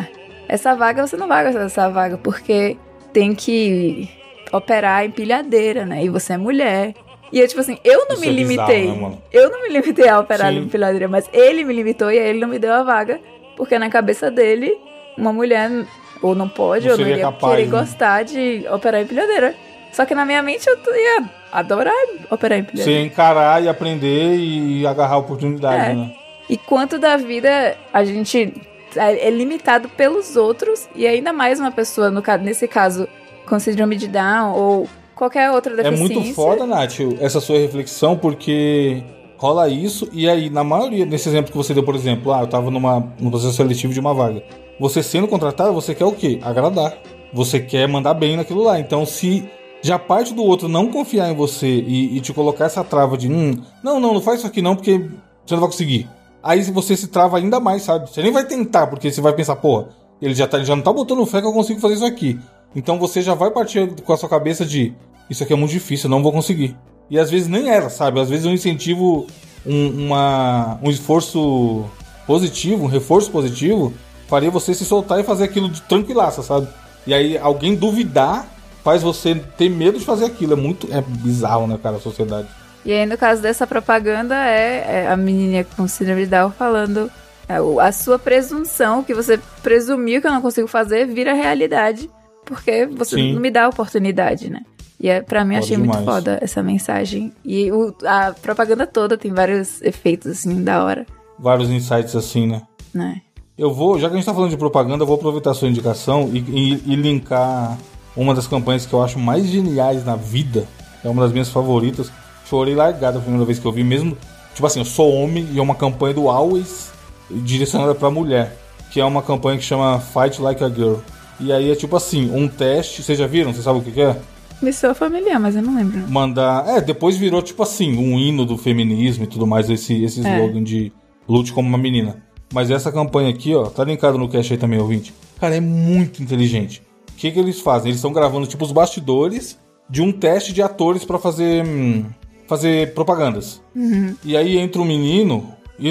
essa vaga você não vai gostar dessa vaga, porque tem que operar empilhadeira, né? E você é mulher. E eu, tipo assim, eu não me limitei. Bizarro, né, eu não me limitei a operar empilhadeira, mas ele me limitou e aí ele não me deu a vaga, porque na cabeça dele, uma mulher ou não pode, ou não iria querer gostar de operar empilhadeira. Só que na minha mente eu ia adorar operar empilhadeira. Você encarar e aprender e agarrar a oportunidade, né? E quanto da vida a gente é limitado pelos outros, e ainda mais uma pessoa, nesse caso, com síndrome de Down ou qualquer outra deficiência. É muito foda, Nath, essa sua reflexão, porque rola isso, e aí, na maioria, nesse exemplo que você deu, por exemplo, eu tava no processo seletivo de uma vaga. Você sendo contratado, você quer o quê? Agradar. Você quer mandar bem naquilo lá. Então, se já parte do outro não confiar em você e te colocar essa trava de não faz isso aqui não, porque você não vai conseguir. Aí você se trava ainda mais, sabe? Você nem vai tentar, porque você vai pensar, ele já não tá botando fé que eu consigo fazer isso aqui. Então você já vai partir com a sua cabeça de isso aqui é muito difícil, eu não vou conseguir. E às vezes nem era, sabe? Às vezes um incentivo, um esforço positivo, um reforço positivo, faria você se soltar e fazer aquilo de tranquilaça, sabe? E aí alguém duvidar faz você ter medo de fazer aquilo. É bizarro, né, cara, a sociedade. E aí, no caso dessa propaganda, é a menininha com síndrome de Down falando a sua presunção, que você presumiu que eu não consigo fazer, vira realidade, porque você não me dá a oportunidade, né? E pra mim, achei muito foda essa mensagem. E a propaganda toda tem vários efeitos, assim, da hora. Vários insights assim, né? Eu vou, já que a gente tá falando de propaganda, eu vou aproveitar a sua indicação e linkar uma das campanhas que eu acho mais geniais na vida. É uma das minhas favoritas. Chorei largada a primeira vez que eu vi, mesmo. Tipo assim, eu sou homem e é uma campanha do Always direcionada pra mulher, que é uma campanha que chama Fight Like a Girl. E aí é tipo assim, um teste. Vocês já viram? Vocês sabem o que é? Me soa familiar, mas eu não lembro. Depois virou tipo assim, um hino do feminismo e tudo mais, esse slogan de lute como uma menina. Mas essa campanha aqui, tá linkado no cast aí também, ouvinte. Cara, é muito inteligente. O que eles fazem? Eles estão gravando tipo os bastidores de um teste de atores pra fazer propagandas. Uhum. E aí entra um menino,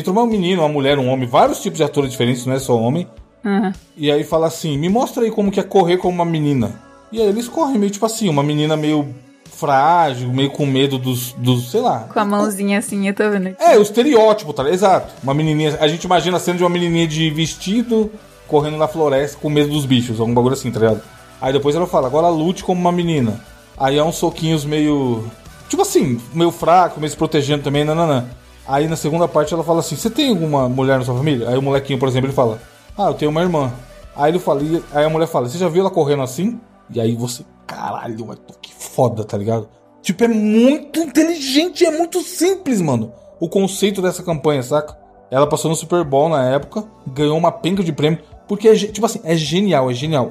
uma mulher, um homem, vários tipos de atores diferentes, não é só homem. Uhum. E aí fala assim, me mostra aí como que é correr como uma menina. E aí eles correm meio tipo assim, uma menina meio frágil, meio com medo dos sei lá. Com a mãozinha assim, eu tô vendo aqui. O estereótipo, tá? Exato. Uma menininha, a gente imagina a cena de uma menininha de vestido correndo na floresta com medo dos bichos, algum bagulho assim, tá ligado? Aí depois ela fala, agora lute como uma menina. Aí é uns soquinhos meio, tipo assim, meio fraco, meio se protegendo também, nananã. Aí na segunda parte ela fala assim, você tem alguma mulher na sua família? Aí o molequinho, por exemplo, ele fala, eu tenho uma irmã. Aí ele fala, aí a mulher fala, você já viu ela correndo assim? E aí você, caralho, que foda, tá ligado? Tipo, é muito inteligente, é muito simples, mano, o conceito dessa campanha, saca? Ela passou no Super Bowl na época, ganhou uma penca de prêmio, porque, tipo assim, é genial.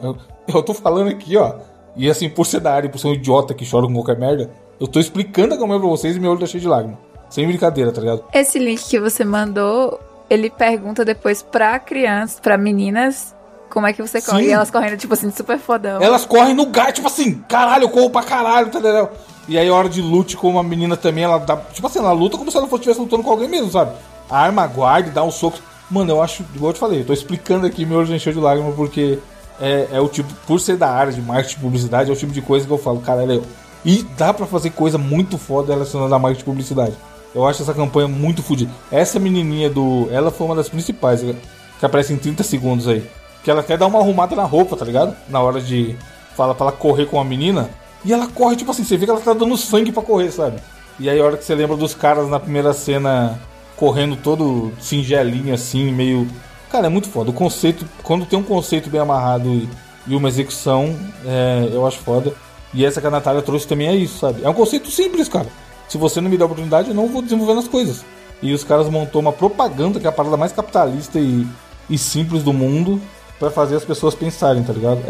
Eu tô falando aqui, e assim, por ser da área, por ser um idiota que chora com qualquer merda, eu tô explicando a campanha pra vocês e meu olho tá cheio de lágrimas. Sem brincadeira, tá ligado? Esse link que você mandou, ele pergunta depois pra crianças, pra meninas, como é que você corre. E elas correndo, tipo assim, super fodão. Elas correm no gás, tipo assim, caralho, eu corro pra caralho, tá ligado? E aí a hora de lute com uma menina também, ela dá, tipo assim, ela luta como se ela estivesse lutando com alguém mesmo, sabe? A arma guarda, dá um soco. Mano, eu acho, igual eu te falei, eu tô explicando aqui, meu olho já encheu de lágrimas, porque é o tipo, por ser da área de marketing e publicidade, é o tipo de coisa que eu falo, cara, é legal. E dá pra fazer coisa muito foda relacionada a marketing e publicidade. Eu acho essa campanha muito fodida. Essa menininha ela foi uma das principais, que aparece em 30 segundos aí. Que ela quer dar uma arrumada na roupa, tá ligado? Na hora de falar pra ela correr com a menina. E ela corre, tipo assim, você vê que ela tá dando sangue pra correr, sabe? E aí a hora que você lembra dos caras na primeira cena correndo todo singelinho assim, meio... Cara, é muito foda. O conceito, quando tem um conceito bem amarrado e uma execução, eu acho foda. E essa que a Natália trouxe também é isso, sabe? É um conceito simples, cara. Se você não me der a oportunidade, eu não vou desenvolvendo as coisas. E os caras montou uma propaganda, que é a parada mais capitalista e simples do mundo, pra fazer as pessoas pensarem, tá ligado?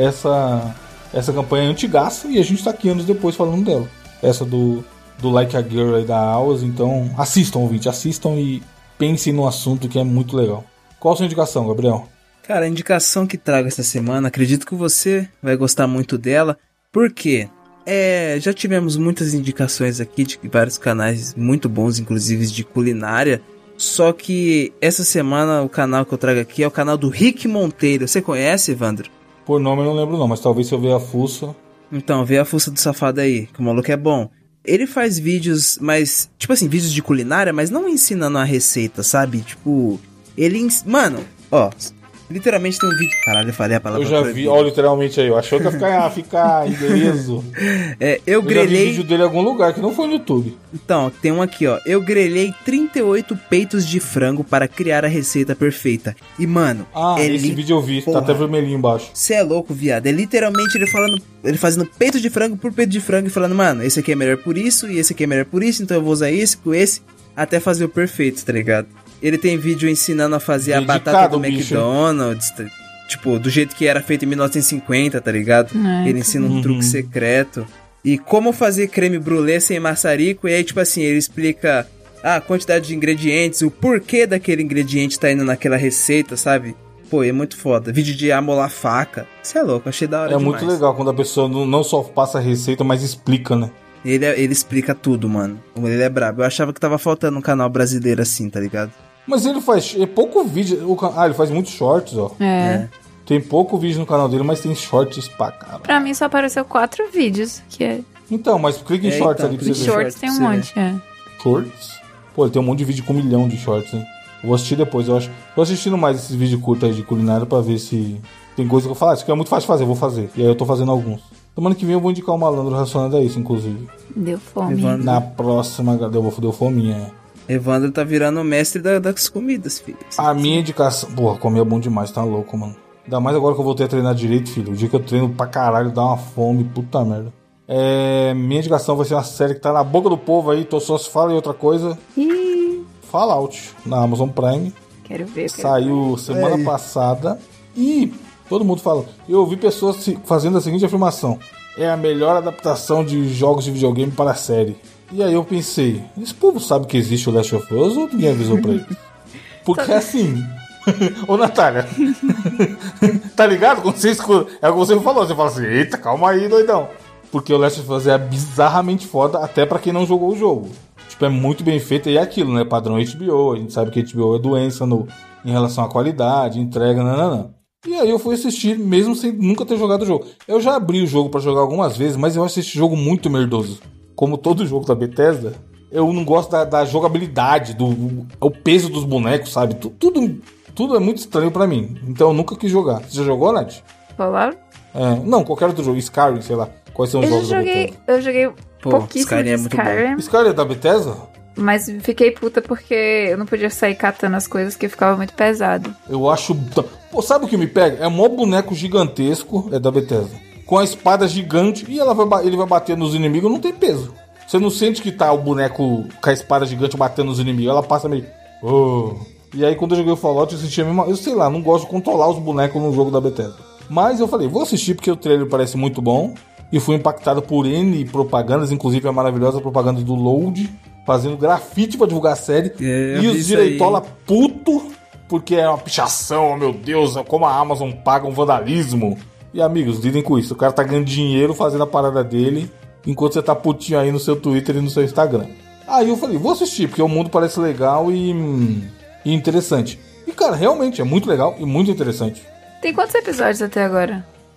Essa campanha é antigaça e a gente tá aqui anos depois falando dela. Essa do Like a Girl aí da Hours. Então, assistam, ouvinte. Assistam e pensem no assunto, que é muito legal. Qual a sua indicação, Gabriel? Cara, a indicação que trago essa semana, acredito que você vai gostar muito dela. Por quê? Já tivemos muitas indicações aqui de vários canais muito bons, inclusive de culinária. Só que essa semana o canal que eu trago aqui é o canal do Rick Monteiro. Você conhece, Evandro? Por nome eu não lembro não, mas talvez se eu ver a fuça... Então, vê a fuça do safado aí, que o maluco é bom. Ele faz vídeos, mas... Tipo assim, vídeos de culinária, mas não ensinando a receita, sabe? Tipo... Mano, ó... Literalmente tem um vídeo... Caralho, eu falei a palavra... Eu já vi, ó, literalmente aí. Eu achou que ia ficar endereço. Eu grelhei... já vi vídeo dele em algum lugar, que não foi no YouTube. Então, tem um aqui, ó. Eu grelhei 38 peitos de frango para criar a receita perfeita. E, mano... esse vídeo eu vi. Porra. Tá até vermelhinho embaixo. Você é louco, viado. É literalmente ele fazendo peito de frango por peito de frango e falando, mano, esse aqui é melhor por isso e esse aqui é melhor por isso, então eu vou usar esse com esse, até fazer o perfeito, tá ligado? Ele tem vídeo ensinando a fazer dedicado, a batata do McDonald's, tipo, do jeito que era feito em 1950, tá ligado? Ele ensina um truque secreto. E como fazer creme brulee sem maçarico, e aí, tipo assim, ele explica a quantidade de ingredientes, o porquê daquele ingrediente tá indo naquela receita, sabe? Pô, é muito foda. Vídeo de amolar faca. Você é louco, achei da hora demais. Muito legal quando a pessoa não só passa a receita, mas explica, né? Ele explica tudo, mano. Ele é brabo. Eu achava que tava faltando um canal brasileiro assim, tá ligado? Mas ele faz pouco vídeo. Ele faz muitos shorts, ó. Tem pouco vídeo no canal dele, mas tem shorts pra caralho. Pra mim só apareceu 4 vídeos, que é... Então, mas clica em shorts ali pra você ver. Shorts tem um monte, Shorts? Pô, ele tem um monte de vídeo com 1 milhão de shorts, hein? Eu vou assistir depois, eu acho. Tô assistindo mais esses vídeos curtos aí de culinária pra ver se tem coisa que eu falo. Isso aqui é muito fácil de fazer, eu vou fazer. E aí eu tô fazendo alguns. Semana que vem eu vou indicar um malandro relacionado a isso, inclusive. Deu fome. Evandro. Na próxima, deu fominha, Evandro tá virando o mestre das comidas, filho. A minha indicação... Porra, comer é bom demais, tá louco, mano. Ainda mais agora que eu voltei a treinar direito, filho. O dia que eu treino pra caralho, dá uma fome, puta merda. Minha indicação vai ser uma série que tá na boca do povo aí, tô só se fala em outra coisa. Fallout, na Amazon Prime. Quero ver. Saiu semana passada. E todo mundo fala. Eu ouvi pessoas fazendo a seguinte afirmação: é a melhor adaptação de jogos de videogame para a série. E aí eu pensei, esse povo sabe que existe o Last of Us ou ninguém avisou pra eles? Porque assim... Ô, Natália, tá ligado? Quando você escuta, é o que você falou, você fala assim, eita, calma aí, doidão. Porque o Last of Us é bizarramente foda, até pra quem não jogou o jogo. Tipo, é muito bem feito e é aquilo, né? Padrão HBO, a gente sabe que HBO é doença em relação à qualidade, entrega, nananã. E aí eu fui assistir, mesmo sem nunca ter jogado o jogo. Eu já abri o jogo pra jogar algumas vezes, mas eu acho esse jogo muito merdoso. Como todo jogo da Bethesda, eu não gosto da jogabilidade, o peso dos bonecos, sabe? Tudo é muito estranho pra mim. Então eu nunca quis jogar. Você já jogou, Nath? Fallout? Não, qualquer outro jogo. Skyrim, sei lá. Quais são os jogos da Bethesda? Eu joguei pouquíssimo de Skyrim. Skyrim é da Bethesda? Mas fiquei puta porque eu não podia sair catando as coisas, que ficava muito pesado. Eu acho... Pô, sabe o que me pega? É um boneco gigantesco, é da Bethesda, com a espada gigante, e ele vai bater nos inimigos, não tem peso. Você não sente que tá o boneco com a espada gigante batendo nos inimigos, ela passa meio... E aí quando eu joguei o Fallout eu senti a mesma... Eu sei lá, não gosto de controlar os bonecos no jogo da Bethesda. Mas eu falei, vou assistir porque o trailer parece muito bom. E fui impactado por N propagandas, inclusive a maravilhosa propaganda do Load, fazendo grafite pra divulgar a série. E os direitola puto, porque é uma pichação, oh meu Deus, como a Amazon paga um vandalismo. E amigos, lidem com isso. O cara tá ganhando dinheiro fazendo a parada dele, enquanto você tá putinho aí no seu Twitter e no seu Instagram. Aí eu falei, vou assistir, porque o mundo parece legal e interessante. E cara, realmente é muito legal e muito interessante. Tem quantos episódios até agora?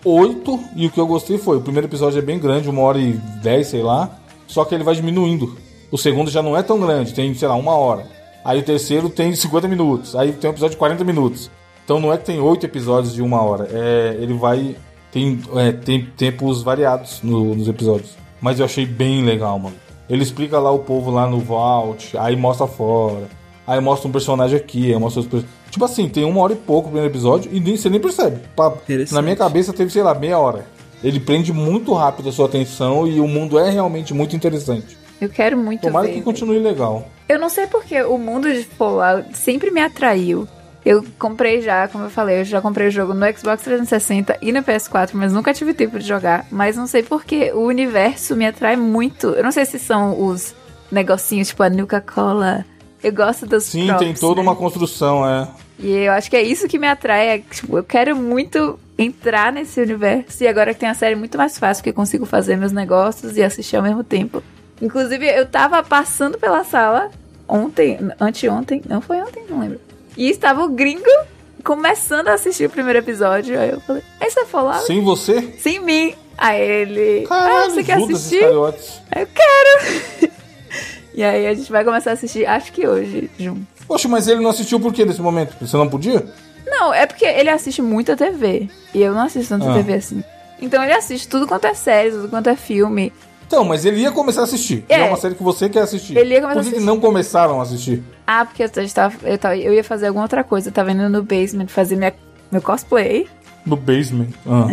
8, e o que eu gostei foi, o primeiro episódio é bem grande, 1h10, sei lá, só que ele vai diminuindo. O segundo já não é tão grande, tem, sei lá, 1 hora. Aí o terceiro tem 50 minutos, aí tem um episódio de 40 minutos. Então não é que tem 8 episódios de 1 hora, ele vai... Tem tempos variados nos episódios. Mas eu achei bem legal, mano. Ele explica lá o povo lá no Vault, aí mostra fora, aí mostra um personagem aqui, aí mostra os personagens. Tipo assim, tem 1 hora e pouco o primeiro episódio e você nem percebe. Na minha cabeça teve, sei lá, meia hora. Ele prende muito rápido a sua atenção e o mundo é realmente muito interessante. Eu quero muito Tomara ver. que continue legal. Eu não sei porque o mundo de Fallout sempre me atraiu. Eu comprei já, como eu falei, eu já comprei o jogo no Xbox 360 e no PS4, mas nunca tive tempo de jogar. Mas não sei porque o universo me atrai muito. Eu não sei se são os negocinhos, tipo a Nuka-Cola. Eu gosto dos Sim, props, tem toda né? uma construção, E eu acho que é isso que me atrai. Tipo, eu quero muito entrar nesse universo. E agora que tem a série muito mais fácil, porque eu consigo fazer meus negócios e assistir ao mesmo tempo. Inclusive, eu tava passando pela sala anteontem, não foi ontem, não lembro. E estava o gringo começando a assistir o primeiro episódio. Aí eu falei, isso é Fallout? Sem você? Sem mim. Aí ele, Caralho, você quer Judas assistir? Iscariotes. Aí eu quero. E aí a gente vai começar a assistir, acho que hoje, junto. Poxa, mas ele não assistiu por quê nesse momento? Você não podia? Não, é porque ele assiste muita TV. E eu não assisto tanta TV assim. Então ele assiste tudo quanto é série, tudo quanto é filme. Então, mas ele ia começar a assistir. É uma série que você quer assistir. Ele ia começar Por que a assistir. não começaram a assistir? Ah, porque eu ia fazer alguma outra coisa. Eu tava indo no basement fazer meu cosplay. No basement.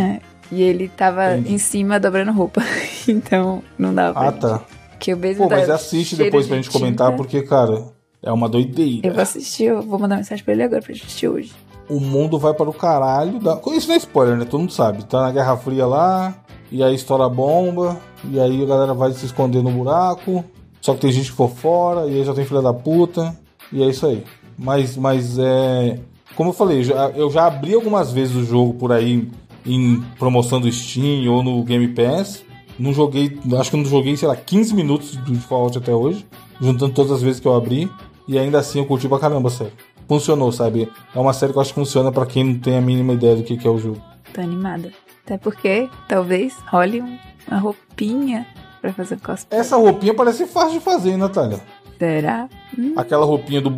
E ele tava em cima dobrando roupa. Então, não dava pra gente. Tá. Porque o basement Pô, mas tá assiste cheiro depois de pra gente tinta. comentar, porque, cara, é uma doideira. Eu vou assistir, eu vou mandar mensagem pra ele agora pra gente assistir hoje. O mundo vai para o caralho. Isso não é spoiler, né? Todo mundo sabe. Tá na Guerra Fria lá, e aí estoura a bomba, e aí a galera vai se esconder no buraco. Só que tem gente que for fora, e aí já tem filha da puta, e é isso aí. Mas é... Como eu falei, eu já abri algumas vezes o jogo por aí em promoção do Steam ou no Game Pass. Não joguei, acho que não joguei, sei lá, 15 minutos de Fallout até hoje, juntando todas as vezes que eu abri, e ainda assim eu curti pra caramba, sério. Funcionou, sabe? É uma série que eu acho que funciona pra quem não tem a mínima ideia do que é o jogo. Tô animada. Até porque, talvez, role uma roupinha pra fazer cosplay. Essa roupinha parece fácil de fazer, hein, Natália? Será? Aquela roupinha do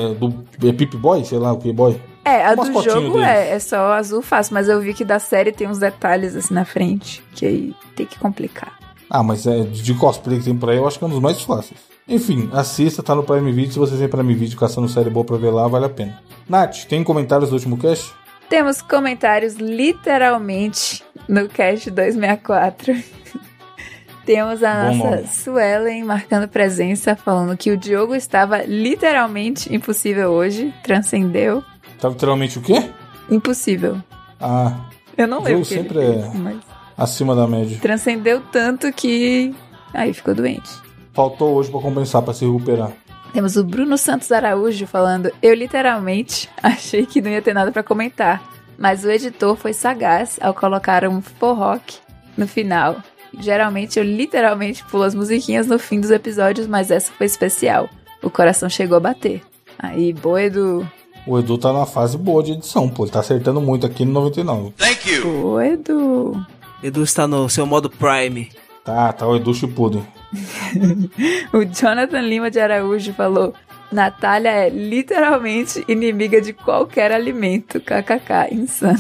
Pip Boy, sei lá, o que boy. A Umas do fotinhos jogo deles. é só azul fácil, mas eu vi que da série tem uns detalhes assim na frente, que aí tem que complicar. Ah, mas de cosplay que tem por aí, eu acho que é um dos mais fáceis. Enfim, assista, tá no Prime Video. Se você tem Prime Video caçando série boa pra ver lá, vale a pena. Nath, tem comentários do último cast? Temos comentários literalmente no cast 264. Temos a Bom nossa nome. Suelen marcando presença, falando que o Diogo estava literalmente impossível hoje, transcendeu. Tá literalmente o quê? Impossível. Ah, Eu não o lembro. jogo o que ele sempre fez, é mas acima da média. transcendeu tanto que aí ficou doente. Faltou hoje pra compensar, pra se recuperar. Temos o Bruno Santos Araújo falando: eu literalmente achei que não ia ter nada pra comentar, mas o editor foi sagaz ao colocar um forrock no final. Geralmente eu literalmente pulo as musiquinhas no fim dos episódios, mas essa foi especial. O coração chegou a bater. Aí, boa, Edu. O Edu tá na fase boa de edição, pô. Ele tá acertando muito aqui no 99. Boa, Edu. Edu está no seu modo Prime. Tá o Edu Shippuden. O Jonathan Lima de Araújo falou: Natália é literalmente inimiga de qualquer alimento. KKK, insano.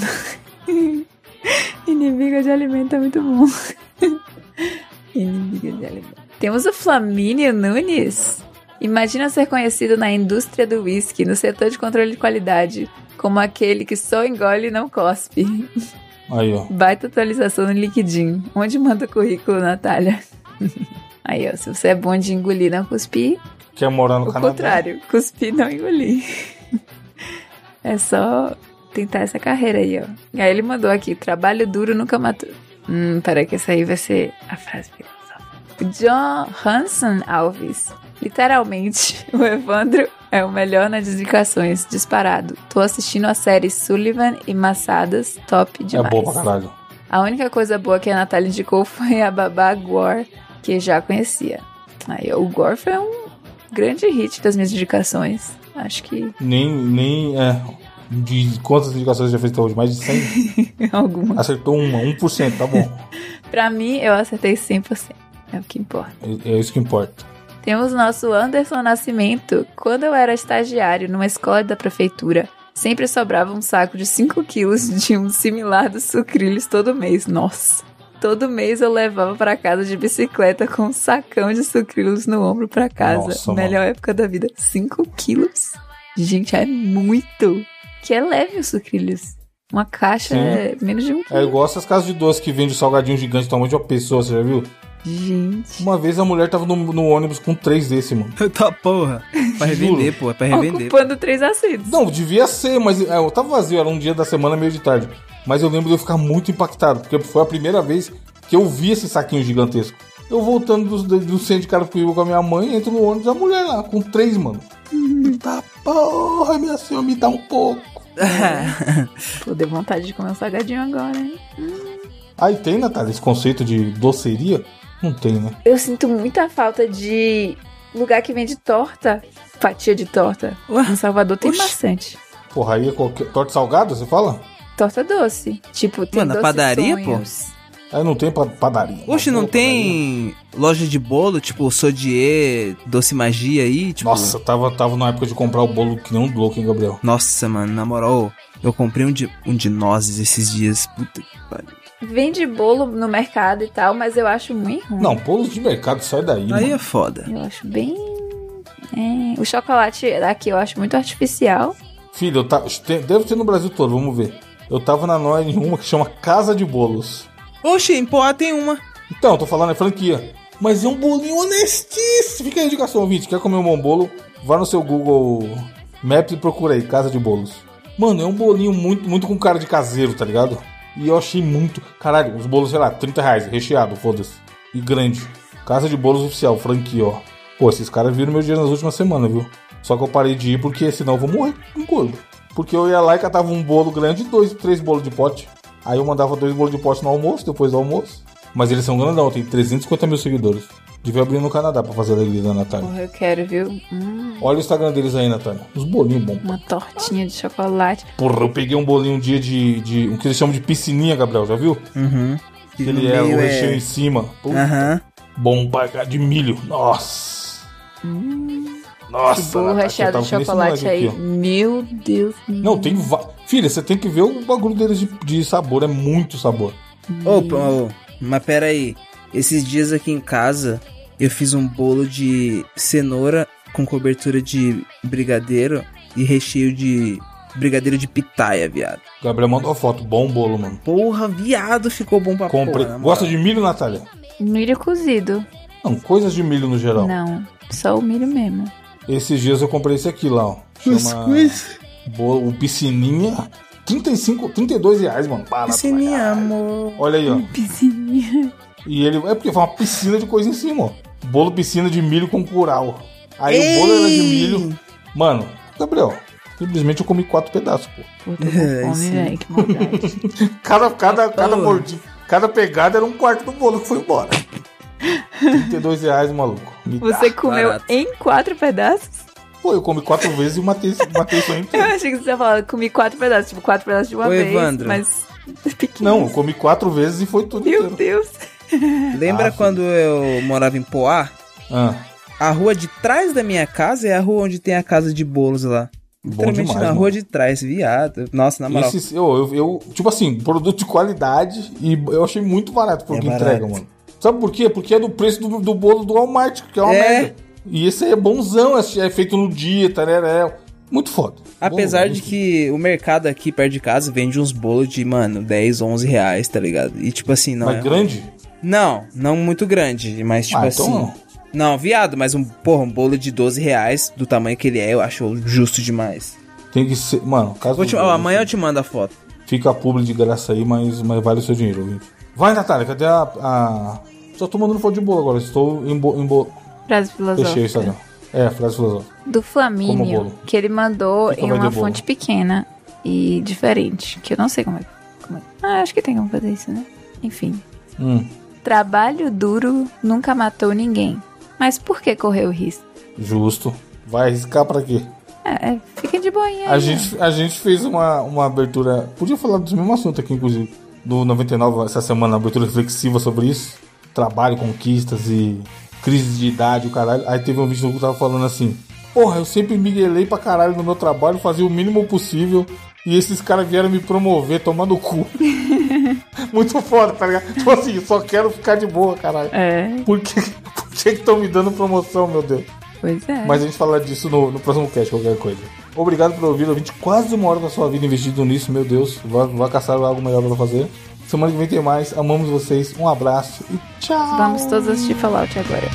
Inimiga de alimento é muito bom. Inimiga de alimento. Temos o Flamínio Nunes. Imagina ser conhecido na indústria do whisky, no setor de controle de qualidade, como aquele que só engole e não cospe. Aí, ó. Baita atualização no LinkedIn. Onde manda o currículo, Natália? Aí, ó, se você é bom de engolir e não cuspir, Quer morar no o Canadá? contrário, cuspir e não engolir. É só tentar essa carreira aí, ó. E aí ele mandou aqui: trabalho duro nunca matou. Peraí que essa aí vai ser a frase filosófica. John Hanson Alves. Literalmente, o Evandro é o melhor nas indicações, disparado. Tô assistindo a série Sullivan e Massadas, top demais. É boa pra caralho. A única coisa boa que a Natália indicou foi a babá Gore, que já conhecia. Aí, o Gore foi um grande hit das minhas indicações. Acho que... De quantas indicações você já fez até hoje? Mais de 100? Alguma. Acertou 1%, tá bom. Pra mim, eu acertei 100%. É o que importa. É isso que importa. Temos nosso Anderson Nascimento. Quando eu era estagiário numa escola da prefeitura, sempre sobrava um saco de 5 quilos de um similar dos sucrilhos todo mês. Nossa! Todo mês eu levava pra casa de bicicleta com um sacão de sucrilhos no ombro pra casa. Nossa, Melhor mano. época da vida. 5 quilos? Gente, é muito. Que é leve os sucrilhos. Uma caixa Sim. é menos de 1 quilo. É igual essas casas de doce que vende o salgadinho gigante do tamanho de uma pessoa, você já viu? Gente. Uma vez a mulher tava no ônibus com 3 desse, mano. Tá porra. Pra revender, pô. É pra revender. Ocupando 3 assentos. Não, devia ser, mas eu tava vazio, era um dia da semana, meio de tarde. Mas eu lembro de eu ficar muito impactado, porque foi a primeira vez que eu vi esse saquinho gigantesco. Eu voltando do centro de Carapicuíba com a minha mãe, entro no ônibus, a mulher lá, com 3, mano. Tá porra, minha senhora, me dá um pouco. Pô, deu vontade de comer um salgadinho agora, hein? Aí tem, Natália, esse conceito de doceria? Não tem, né? Eu sinto muita falta de lugar que vende torta, fatia de torta. Ué? Em Salvador tem Oxi. bastante. Porra, aí é qualquer... Torta salgada, você fala? Torta doce. Tipo, tem Mano, doce padaria, sonhos. Aí não tem padaria. Oxe, não tem loja de bolo, tipo Sodier, Doce Magia aí? Tipo... Nossa, tava na época de comprar o bolo que nem um louco, hein, Gabriel? Nossa, mano, na moral, eu comprei um de nozes esses dias. Puta que pariu. Vende bolo no mercado e tal, mas eu acho muito ruim. Não, bolos de mercado, sai daí, Aí mano. é foda. Eu acho bem... O chocolate daqui eu acho muito artificial. Filho, deve ter no Brasil todo, vamos ver. Eu tava na Noia em uma que chama Casa de Bolos. Oxe, em Poá tem uma. Então, tô falando, é franquia. Mas é um bolinho honestíssimo. Fica a indicação, ouvinte. Quer comer um bom bolo? Vá no seu Google Maps e procura aí, Casa de Bolos. Mano, é um bolinho muito com cara de caseiro, tá ligado? E eu achei muito... Caralho, os bolos, sei lá, R$30, recheado, foda-se. E grande. Casa de Bolos oficial, franquia, ó. Pô, esses caras viram meu dinheiro nas últimas semanas, viu? Só que eu parei de ir porque senão eu vou morrer com gordo. Porque eu ia lá e catava um bolo grande e 2, 3 bolos de pote. Aí eu mandava 2 bolos de pote no almoço, depois do almoço. Mas eles são grandão, tem 350 mil seguidores. Devia abrir no Canadá pra fazer a alegria da Natália. Porra, eu quero, viu? Olha o Instagram deles aí, Natália. Uns bolinhos bons. Uma tortinha de chocolate. Porra, eu peguei um bolinho um dia de um que eles chamam de piscininha, Gabriel, já viu? Uhum. Que ele é o recheio em cima. Puta, Aham. bom pra cá, de milho. Nossa. Nossa, Esse bolo Natália, recheado eu de tava nesse chocolate moleque aí. aqui, ó. Meu Deus. Não, tem... Filha, você tem que ver o bagulho deles de sabor. É muito sabor. Opa, mas pera aí. Esses dias aqui em casa, eu fiz um bolo de cenoura com cobertura de brigadeiro e recheio de brigadeiro de pitaia, viado. Gabriel mandou uma foto. Bom bolo, mano. Porra, viado, ficou bom pra Comprei. porra. na moral. Gosta de milho, Natália? Milho cozido. Não, coisas de milho no geral. Não, só o milho mesmo. Esses dias eu comprei esse aqui lá, ó. Chama o piscininha. 32 reais, mano. Barato pra Piscininha, caralho. amor. Olha aí, ó. Piscininha. E ele... É porque foi uma piscina de coisa em cima, ó. Bolo piscina de milho com curau. Aí o bolo era de milho. Mano, Gabriel, simplesmente eu comi 4 pedaços, pô. Pô, tô com fome, velho. Que maldade. Cada mordida, cada pegada era um quarto do bolo que foi embora. 32 reais, maluco. Me dá. Você comeu barato. em 4 pedaços? Pô, eu comi 4 vezes e matei só Eu inteiro. achei que você ia falar, comi 4 pedaços. Tipo, 4 pedaços de uma Ô, vez. Evandro. Mas pequeno. Não, eu comi 4 vezes e foi tudo Meu inteiro. Deus. Lembra quando eu morava em Poá? Ah, A rua de trás da minha casa é a rua onde tem a casa de bolos lá. bom Literalmente demais, na mano. rua de trás, viado. Nossa, na moral. Tipo assim, produto de qualidade e eu achei muito barato por É que barato. entrega, mano. Sabe por quê? Porque é do preço do bolo do Walmart, que é uma É. merda. E esse aí é bonzão, é feito no dia, tararé. Muito foda. Apesar Bom, de que o mercado aqui perto de casa vende uns bolos de, mano, 10, 11 reais, tá ligado? E tipo assim, não Mas é... grande? Não muito grande, mas tipo então assim... não. Não, viado, mas um bolo de 12 reais, do tamanho que ele é, eu acho justo demais. Tem que ser. Mano, caso. Amanhã eu te mando a foto. Fica a publi de graça aí, mas vale o seu dinheiro, ouvinte. Vai, Natália, cadê a. Só tô mandando foto de bolo agora. Estou em bolo. Frase Fechei o filosófica. Instagram. É, frase filosófica. Do Como Flamínio, bolo. que ele mandou Fica em vai uma de bolo. fonte pequena e diferente, que eu não sei como é. Acho que tem como fazer isso, né? Enfim. Trabalho duro nunca matou ninguém. Mas por que correr o risco? Justo. Vai arriscar pra quê? Fiquem de boinha. A gente fez uma abertura. Podia falar do mesmo assunto aqui, inclusive. Do 99, essa semana, uma abertura reflexiva sobre isso. Trabalho, conquistas e crise de idade, o caralho. Aí teve um vídeo que tava falando assim: porra, eu sempre miguelei pra caralho no meu trabalho, fazia o mínimo possível. E esses caras vieram me promover, tomar no cu. Muito foda, tá ligado? Tipo assim, só quero ficar de boa, caralho. Por que estão me dando promoção, meu Deus? Pois é. Mas a gente fala disso no próximo cast, qualquer coisa. Obrigado por ouvir, ouvinte. Quase uma hora da sua vida investido nisso, meu Deus. Vai caçar algo melhor pra fazer. Semana que vem tem mais. Amamos vocês. Um abraço e tchau. Vamos todos assistir Fallout agora.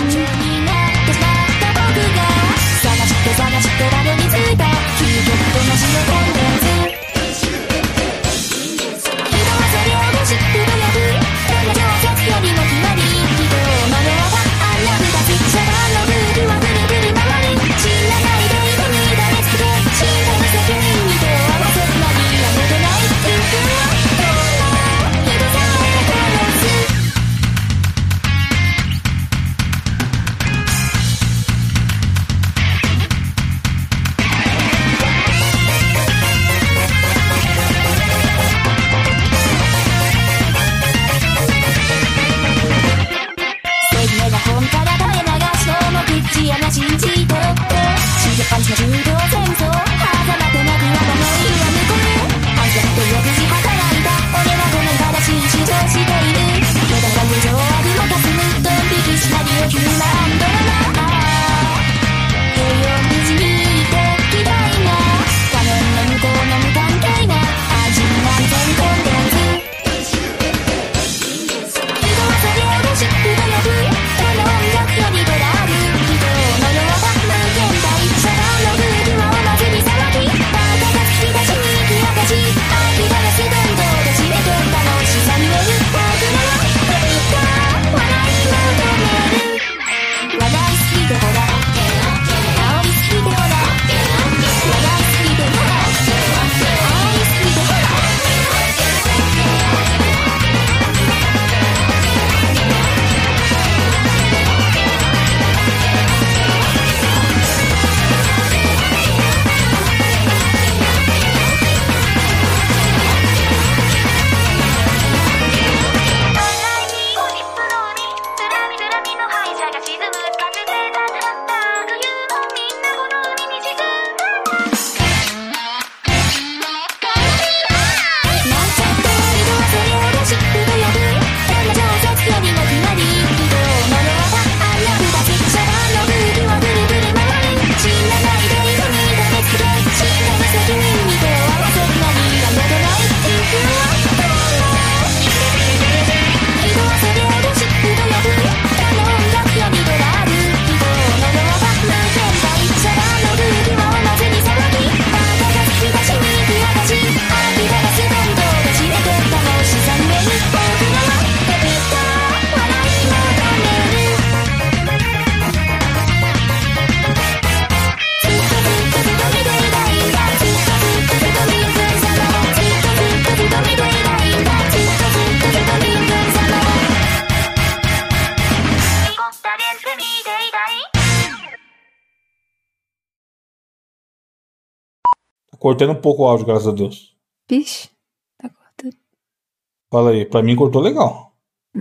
Cortando um pouco o áudio, graças a Deus. Vixe, tá cortando. Fala aí, pra mim cortou legal.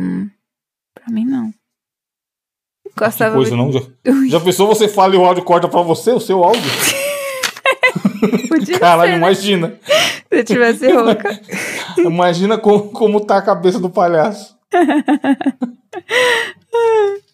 Pra mim não. Gostava que coisa, não? Já pensou você fala e o áudio corta pra você, o seu áudio? Caralho, imagina. Se eu tivesse rouca. Imagina como tá a cabeça do palhaço.